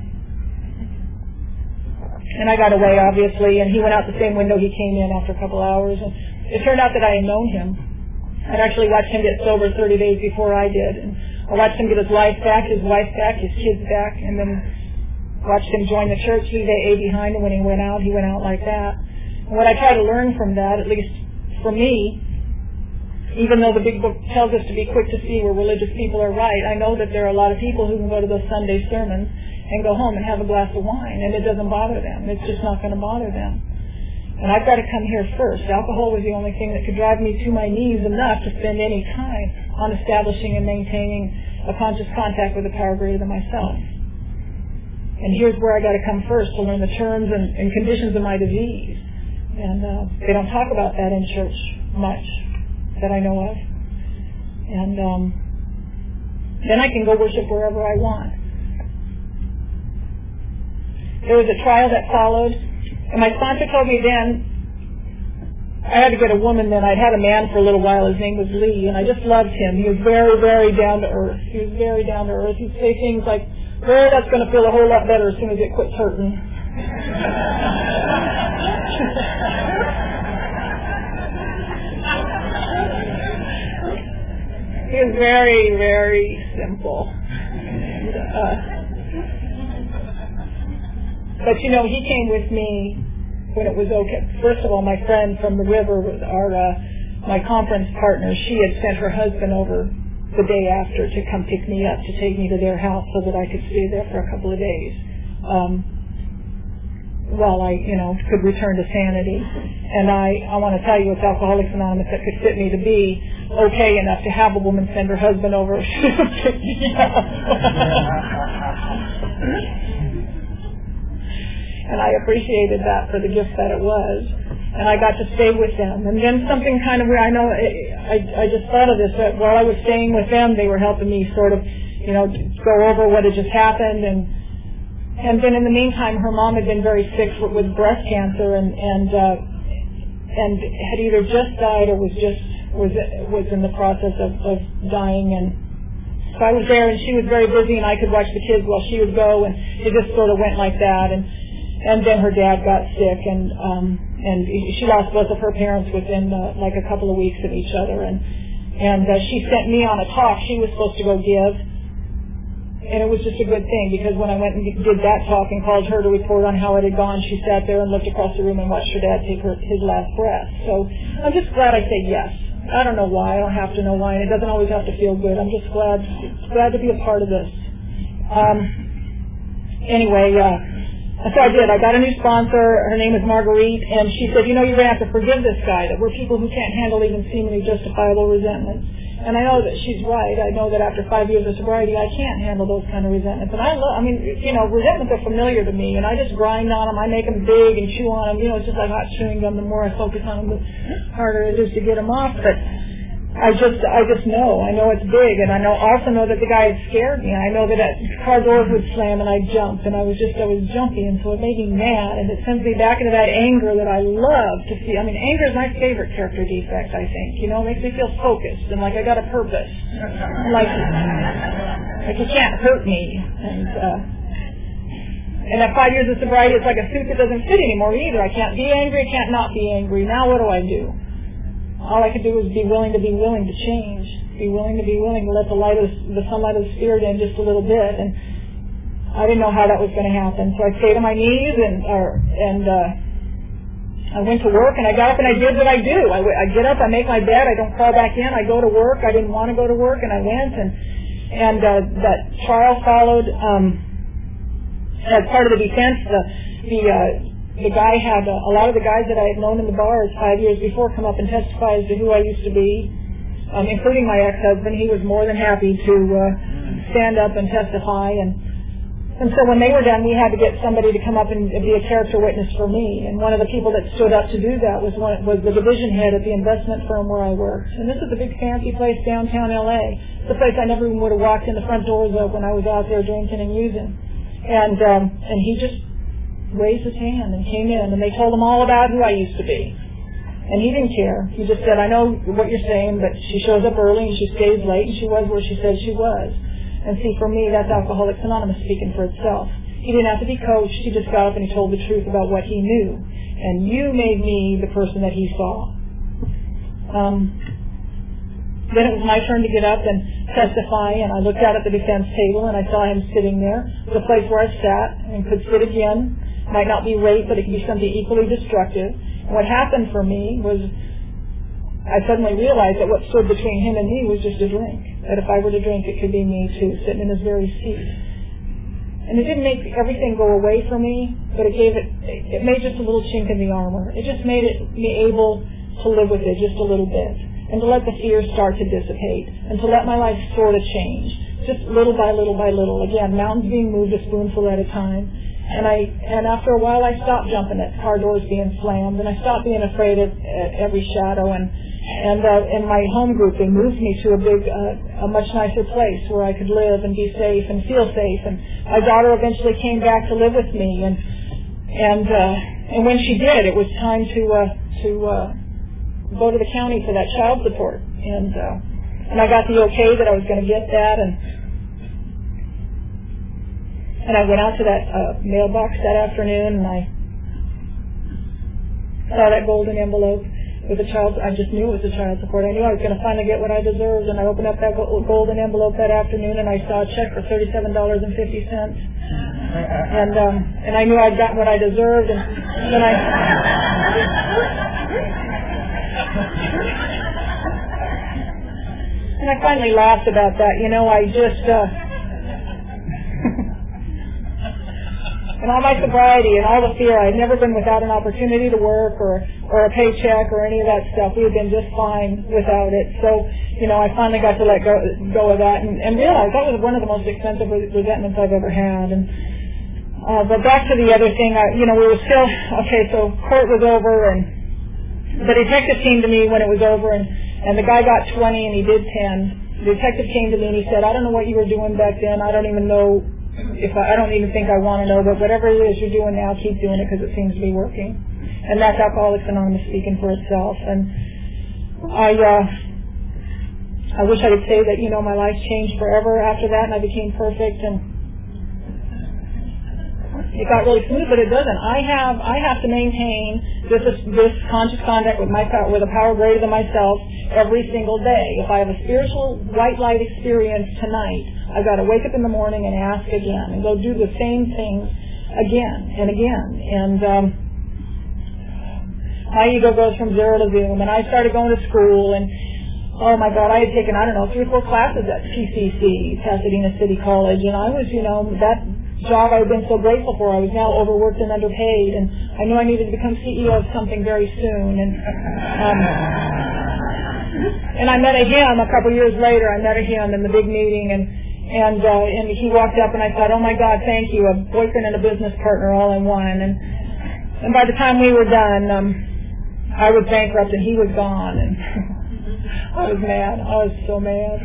And I got away, obviously, and he went out the same window he came in after a couple hours. And it turned out that I had known him. I'd actually watched him get sober 30 days before I did. And I watched him get his life back, his wife back, his kids back, and then watched him join the church, leave AA behind, and when he went out like that. And what I try to learn from that, at least for me, even though the big book tells us to be quick to see where religious people are right, I know that there are a lot of people who can go to those Sunday sermons and go home and have a glass of wine, and it doesn't bother them. It's just not going to bother them. And I've got to come here first. Alcohol was the only thing that could drive me to my knees enough to spend any time on establishing and maintaining a conscious contact with a power greater than myself. And here's where I got to come first to learn the terms and conditions of my disease. And they don't talk about that in church much that I know of. And then I can go worship wherever I want. There was a trial that followed, and my sponsor told me then, I had to get a woman then. I'd had a man for a little while. His name was Lee, and I just loved him. He was very, very down to earth. He was very down to earth. He'd say things like, well, that's going to feel a whole lot better as soon as it quits hurting. He was very, very simple. But, you know, he came with me when it was okay. First of all, my friend from the river, my conference partner, she had sent her husband over the day after to come pick me up, to take me to their house so that I could stay there for a couple of days while I, could return to sanity. And I want to tell you, it's Alcoholics Anonymous that could fit me to be okay enough to have a woman send her husband over to pick me up. And I appreciated that for the gift that it was. And I got to stay with them. And then something kind of weird, I know, I just thought of this, that while I was staying with them, they were helping me sort of, go over what had just happened. And then in the meantime, her mom had been very sick with breast cancer and had either just died or was in the process of dying. And so I was there, and she was very busy, and I could watch the kids while she would go, and it just sort of went like that. And then her dad got sick, and she lost both of her parents within like a couple of weeks of each other. And she sent me on a talk she was supposed to go give, and it was just a good thing, because when I went and did that talk and called her to report on how it had gone, she sat there and looked across the room and watched her dad take his last breath. So I'm just glad I said yes. I don't know why. I don't have to know why, and it doesn't always have to feel good. I'm just glad to be a part of this. So I did. I got a new sponsor. Her name is Marguerite, and she said, you're going to have to forgive this guy, that we're people who can't handle even seemingly justifiable resentments. And I know that she's right. I know that after 5 years of sobriety, I can't handle those kind of resentments. And resentments are familiar to me, and I just grind on them. I make them big and chew on them. It's just like hot chewing gum. The more I focus on them, the harder it is to get them off. But I just know. I know it's big, and I also know that the guy had scared me. I know that car doors would slam, and I'd jump, and I was jumpy, and so it made me mad, and it sends me back into that anger that I love to see. Anger is my favorite character defect, I think. It makes me feel focused, and like I got a purpose. Like you can't hurt me. And at 5 years of sobriety, it's like a suit that doesn't fit anymore either. I can't be angry, can't not be angry. Now what do I do? All I could do was be willing to change, be willing to let the sunlight of the Spirit in just a little bit. And I didn't know how that was going to happen, so I stayed on my knees and I went to work, and I got up and I did what I do. I get up, I make my bed, I don't crawl back in, I go to work. I didn't want to go to work, and I went, and that trial followed. As part of the defense, the guy had a lot of the guys that I had known in the bars 5 years before come up and testify as to who I used to be, including my ex-husband. He was more than happy to stand up and testify. And so when they were done, we had to get somebody to come up and be a character witness for me. And one of the people that stood up to do that was the division head at the investment firm where I worked. And this is a big fancy place downtown L.A. It's a place I never even would have walked in the front doors of when I was out there drinking and using. And he just raised his hand and came in, and they told him all about who I used to be. And he didn't care. He just said, I know what you're saying, but she shows up early and she stays late, and she was where she said she was. And see, for me, that's Alcoholics Anonymous speaking for itself. He didn't have to be coached. He just got up and he told the truth about what he knew. And you made me the person that he saw. Then it was my turn to get up and testify, and I looked out at the defense table, and I saw him sitting there. It was a place where I sat and could sit again. Might not be rape, but it could be something equally destructive. And what happened for me was I suddenly realized that what stood between him and me was just a drink. That if I were to drink, it could be me too, sitting in his very seat. And it didn't make everything go away for me, but it made just a little chink in the armor. It just made me able to live with it just a little bit, and to let the fears start to dissipate, and to let my life sort of change, just little by little by little. Again, mountains being moved a spoonful at a time. And after a while, I stopped jumping at car doors being slammed, and I stopped being afraid of every shadow. And in my home group, they moved me to a much nicer place where I could live and be safe and feel safe. And my daughter eventually came back to live with me. And when she did, it was time to go to the county for that child support. And I got the okay that I was going to get that. And I went out to that mailbox that afternoon, and I saw that golden envelope with a child. I just knew it was a child support. I knew I was going to finally get what I deserved, and I opened up that golden envelope that afternoon, and I saw a check for $37.50. And I knew I'd gotten what I deserved, and then I finally laughed about that. You know, I just and all my sobriety and all the fear, I had never been without an opportunity to work or a paycheck or any of that stuff. We had been just fine without it. So, you know, I finally got to let go of that and realize that was one of the most expensive resentments I've ever had. But back to the other thing, we were still, okay, so court was over, and the detective came to me when it was over, and the guy got 20 and he did 10. The detective came to me and he said, I don't know what you were doing back then. I don't even know. I don't even think I want to know, but whatever it is you're doing now, keep doing it because it seems to be working. And that's Alcoholics Anonymous speaking for itself. And I wish I could say that, you know, my life changed forever after that and I became perfect and it got really smooth, but it doesn't. I have to maintain this conscious contact with a power greater than myself every single day. If I have a spiritual white light experience tonight, I've got to wake up in the morning and ask again and go do the same things again and again. And my ego goes from zero to zoom. And I started going to school, and oh my God, I had taken, 3 or 4 classes at PCC, Pasadena City College, and I was, that job I had been so grateful for. I was now overworked and underpaid, and I knew I needed to become CEO of something very soon. And I met him a couple years later. I met him in the big meeting, and he walked up, and I thought, oh my God, thank you, a boyfriend and a business partner all in one. And by the time we were done, I was bankrupt and he was gone, and I was mad. I was so mad.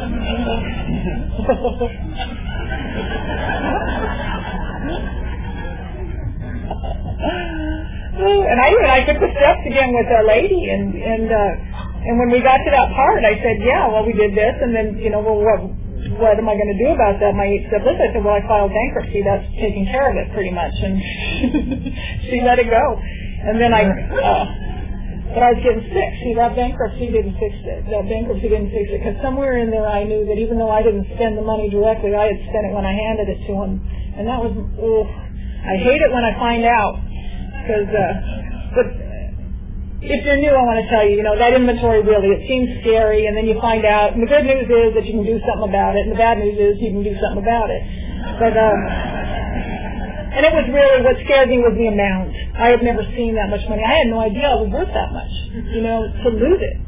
And I took the steps again with that lady, and when we got to that part, I said, yeah, well, we did this, and then, what am I going to do about that? My 8-step list. I said, well, I filed bankruptcy. That's taking care of it pretty much. And she let it go. And then but I was getting sick. See, that bankruptcy didn't fix it. Because somewhere in there I knew that even though I didn't spend the money directly, I had spent it when I handed it to him. And that was, I hate it when I find out. But if you're new, I want to tell you, that inventory really, it seems scary, and then you find out, and the good news is that you can do something about it, and the bad news is you can do something about it. But, and it was really, what scared me was the amount. I had never seen that much money. I had no idea I was worth that much, to lose it.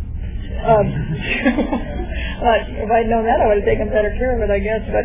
If I'd known that, I would have taken better care of it, I guess, but,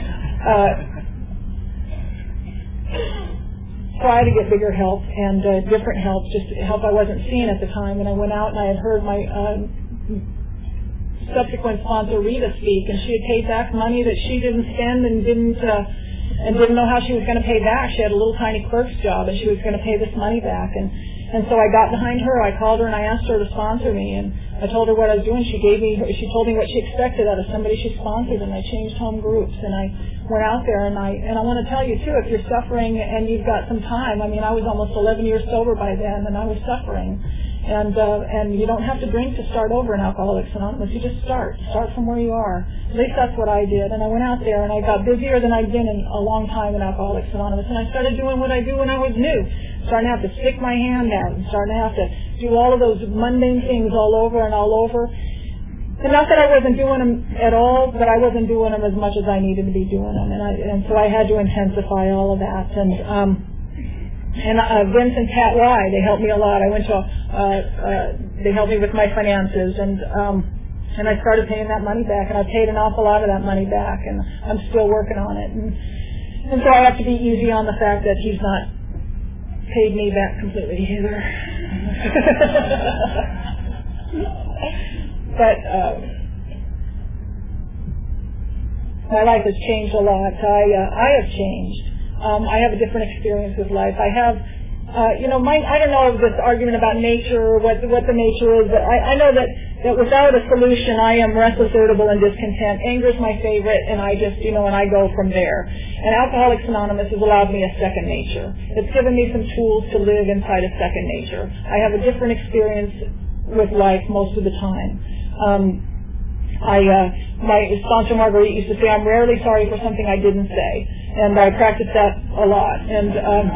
so I had to get bigger help and different help, just help I wasn't seeing at the time. And I went out and I had heard my subsequent sponsor Rita speak, and she had paid back money that she didn't spend and didn't know how she was going to pay back. She had a little tiny clerk's job, and she was going to pay this money back. And And so I got behind her, I called her, and I asked her to sponsor me, and I told her what I was doing. She told me what she expected out of somebody she sponsored, and I changed home groups, and I went out there, and I want to tell you too, if you're suffering and you've got some time, I mean, I was almost 11 years sober by then, and I was suffering. And you don't have to drink to start over in Alcoholics Anonymous. You just start from where you are. At least that's what I did. And I went out there and I got busier than I'd been in a long time in Alcoholics Anonymous. And I started doing what I do when I was new. Starting to have to stick my hand out and starting to have to do all of those mundane things all over and all over. And not that I wasn't doing them at all, but I wasn't doing them as much as I needed to be doing them. And so I had to intensify all of that. And Vince and Pat Y, they helped me a lot. I went to, they helped me with my finances, and I started paying that money back, and I paid an awful lot of that money back, and I'm still working on it. And so I have to be easy on the fact that he's not paid me back completely either. But my life has changed a lot. I have changed. I have a different experience with life. I have, I don't know if this argument about nature or what the nature is, but I know that without a solution, I am restless, irritable, and discontent. Anger is my favorite, and I just, and I go from there. And Alcoholics Anonymous has allowed me a second nature. It's given me some tools to live inside a second nature. I have a different experience with life most of the time. My sponsor Marguerite used to say, I'm rarely sorry for something I didn't say. And I practice that a lot. And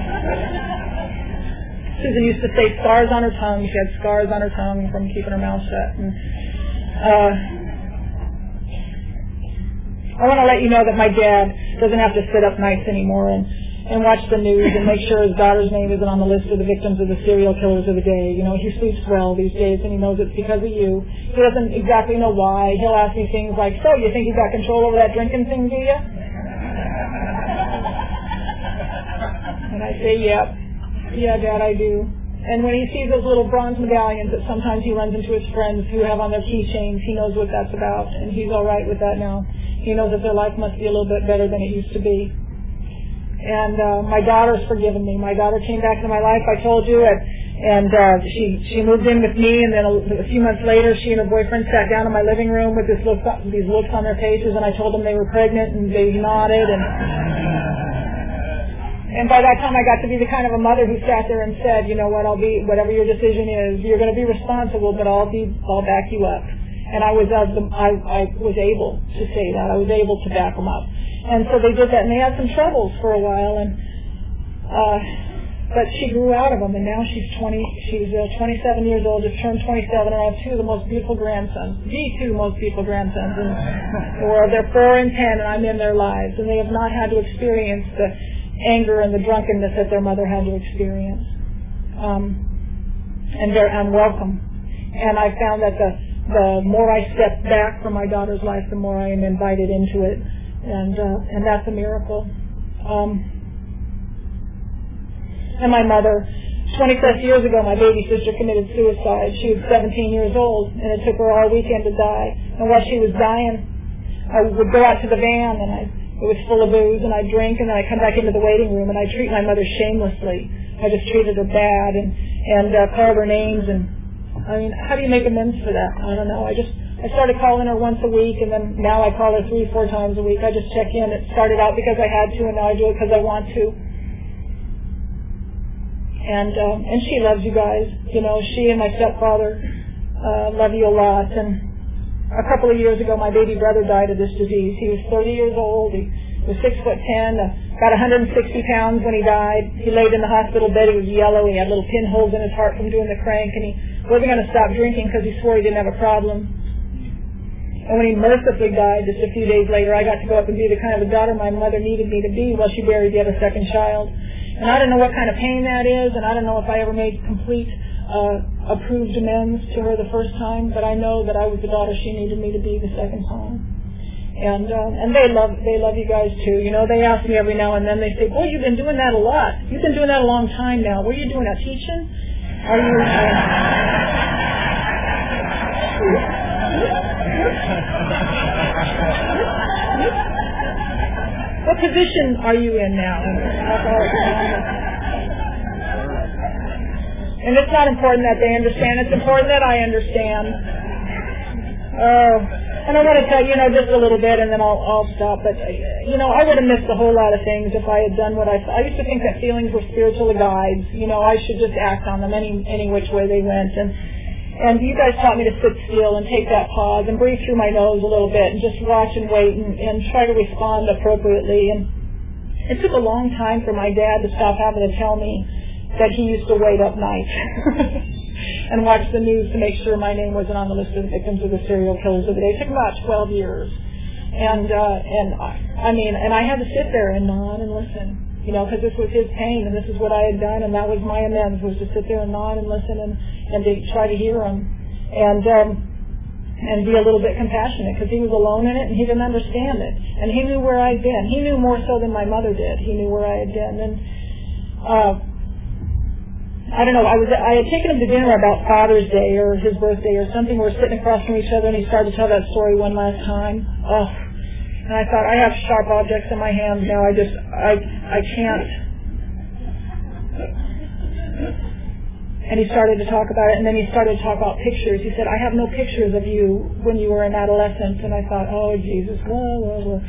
Susan used to say scars on her tongue. She had scars on her tongue from keeping her mouth shut. And I want to let you know that my dad doesn't have to sit up nights anymore and watch the news and make sure his daughter's name isn't on the list of the victims of the serial killers of the day. He sleeps well these days, and he knows it's because of you. He doesn't exactly know why. He'll ask me things like, so you think you got control over that drinking thing, do you? And I say, yep. Yeah, Dad, I do. And when he sees those little bronze medallions that sometimes he runs into his friends who have on their keychains, he knows what that's about, and he's all right with that now. He knows that their life must be a little bit better than it used to be. And my daughter's forgiven me. My daughter came back into my life, I told you, and she moved in with me, and then a few months later, she and her boyfriend sat down in my living room with these looks on their faces, and I told them they were pregnant, and they nodded, and by that time I got to be the kind of a mother who sat there and said, you know what, whatever your decision is, you're going to be responsible, but I'll back you up. And I was able to say that. I was able to back them up. And so they did that, and they had some troubles for a while, but she grew out of them, and now she's 27 years old, just turned 27, and I have two of the most beautiful grandsons, in the world. They're 4 and 10, and I'm in their lives, and they have not had to experience the anger and the drunkenness that their mother had to experience. And they're unwelcome. And I found that the more I step back from my daughter's life, the more I am invited into it. And that's a miracle. And my mother, 20+ years ago, my baby sister committed suicide. She was 17 years old, and it took her all weekend to die. And while she was dying, I would go out to the van, and it was full of booze, and I'd drink, and then I'd come back into the waiting room, and I'd treat my mother shamelessly. I just treated her bad and called her names, and I mean, how do you make amends for that? I don't know. I started calling her once a week, and then now I call her 3-4 times a week. I just check in. It started out because I had to, and now I do it because I want to. And she loves you guys. She and my stepfather love you a lot. And a couple of years ago, my baby brother died of this disease. He was 30 years old. He was 6'10", about 160 pounds when he died. He laid in the hospital bed. He was yellow. He had little pinholes in his heart from doing the crank, and he wasn't going to stop drinking because he swore he didn't have a problem. And when he mercifully died just a few days later, I got to go up and be the kind of a daughter my mother needed me to be while she buried yet a second child. And I don't know what kind of pain that is, and I don't know if I ever made complete approved amends to her the first time, but I know that I was the daughter she needed me to be the second time. And they love you guys too. They ask me every now and then, they say, boy, you've been doing that a lot. You've been doing that a long time now. What are you doing now, teaching? Are you... What position are you in now? And it's not important that they understand. It's important that I understand. And I want to tell you, just a little bit, and then I'll stop. But, I would have missed a whole lot of things if I had done what I used to think that feelings were spiritual guides. I should just act on them any which way they went. And you guys taught me to sit still and take that pause and breathe through my nose a little bit and just watch and wait and try to respond appropriately. And it took a long time for my dad to stop having to tell me that he used to wait up nights and watch the news to make sure my name wasn't on the list of the victims of the serial killers of the day. It took about 12 years. And I had to sit there and nod and listen, because this was his pain and this is what I had done, and that was my amends, was to sit there and nod and listen and to try to hear him and be a little bit compassionate, because he was alone in it and he didn't understand it. And he knew where I'd been. He knew more so than my mother did. He knew where I had been. And I don't know, I had taken him to dinner about Father's Day or his birthday or something. We were sitting across from each other and he started to tell that story one last time. Oh, and I thought, I have sharp objects in my hands now. I can't. And he started to talk about it, and then he started to talk about pictures. He said, I have no pictures of you when you were an adolescent. And I thought, oh, Jesus, blah.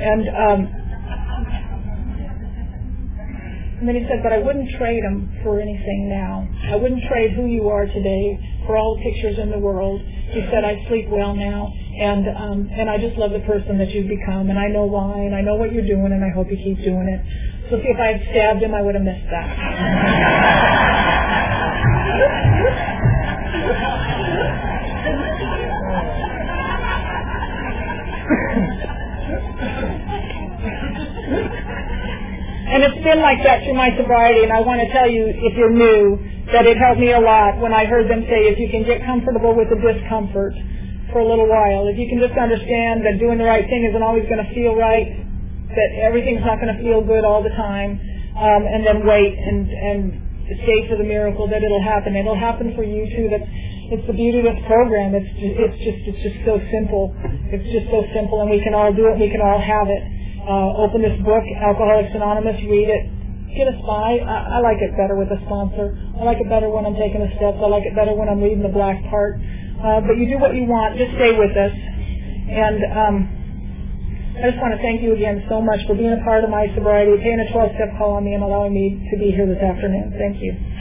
And then he said, but I wouldn't trade them for anything now. I wouldn't trade who you are today for all the pictures in the world. He said, I sleep well now, and I just love the person that you've become, and I know why, and I know what you're doing, and I hope you keep doing it. So see, if I had stabbed him, I would have missed that. And it's been like that through my sobriety, and I want to tell you, if you're new, that it helped me a lot when I heard them say, if you can get comfortable with the discomfort for a little while, if you can just understand that doing the right thing isn't always going to feel right, that everything's not going to feel good all the time, and then wait and stay for the miracle that it'll happen. It'll happen for you too. It's the beauty of this program. It's just so simple. It's just so simple, and we can all do it. We can all have it. Open this book, Alcoholics Anonymous, read it, get a spy. I like it better with a sponsor. I like it better when I'm taking the steps. I like it better when I'm reading the black part. But you do what you want. Just stay with us. And I just want to thank you again so much for being a part of my sobriety, paying a 12-step call on me, and allowing me to be here this afternoon. Thank you.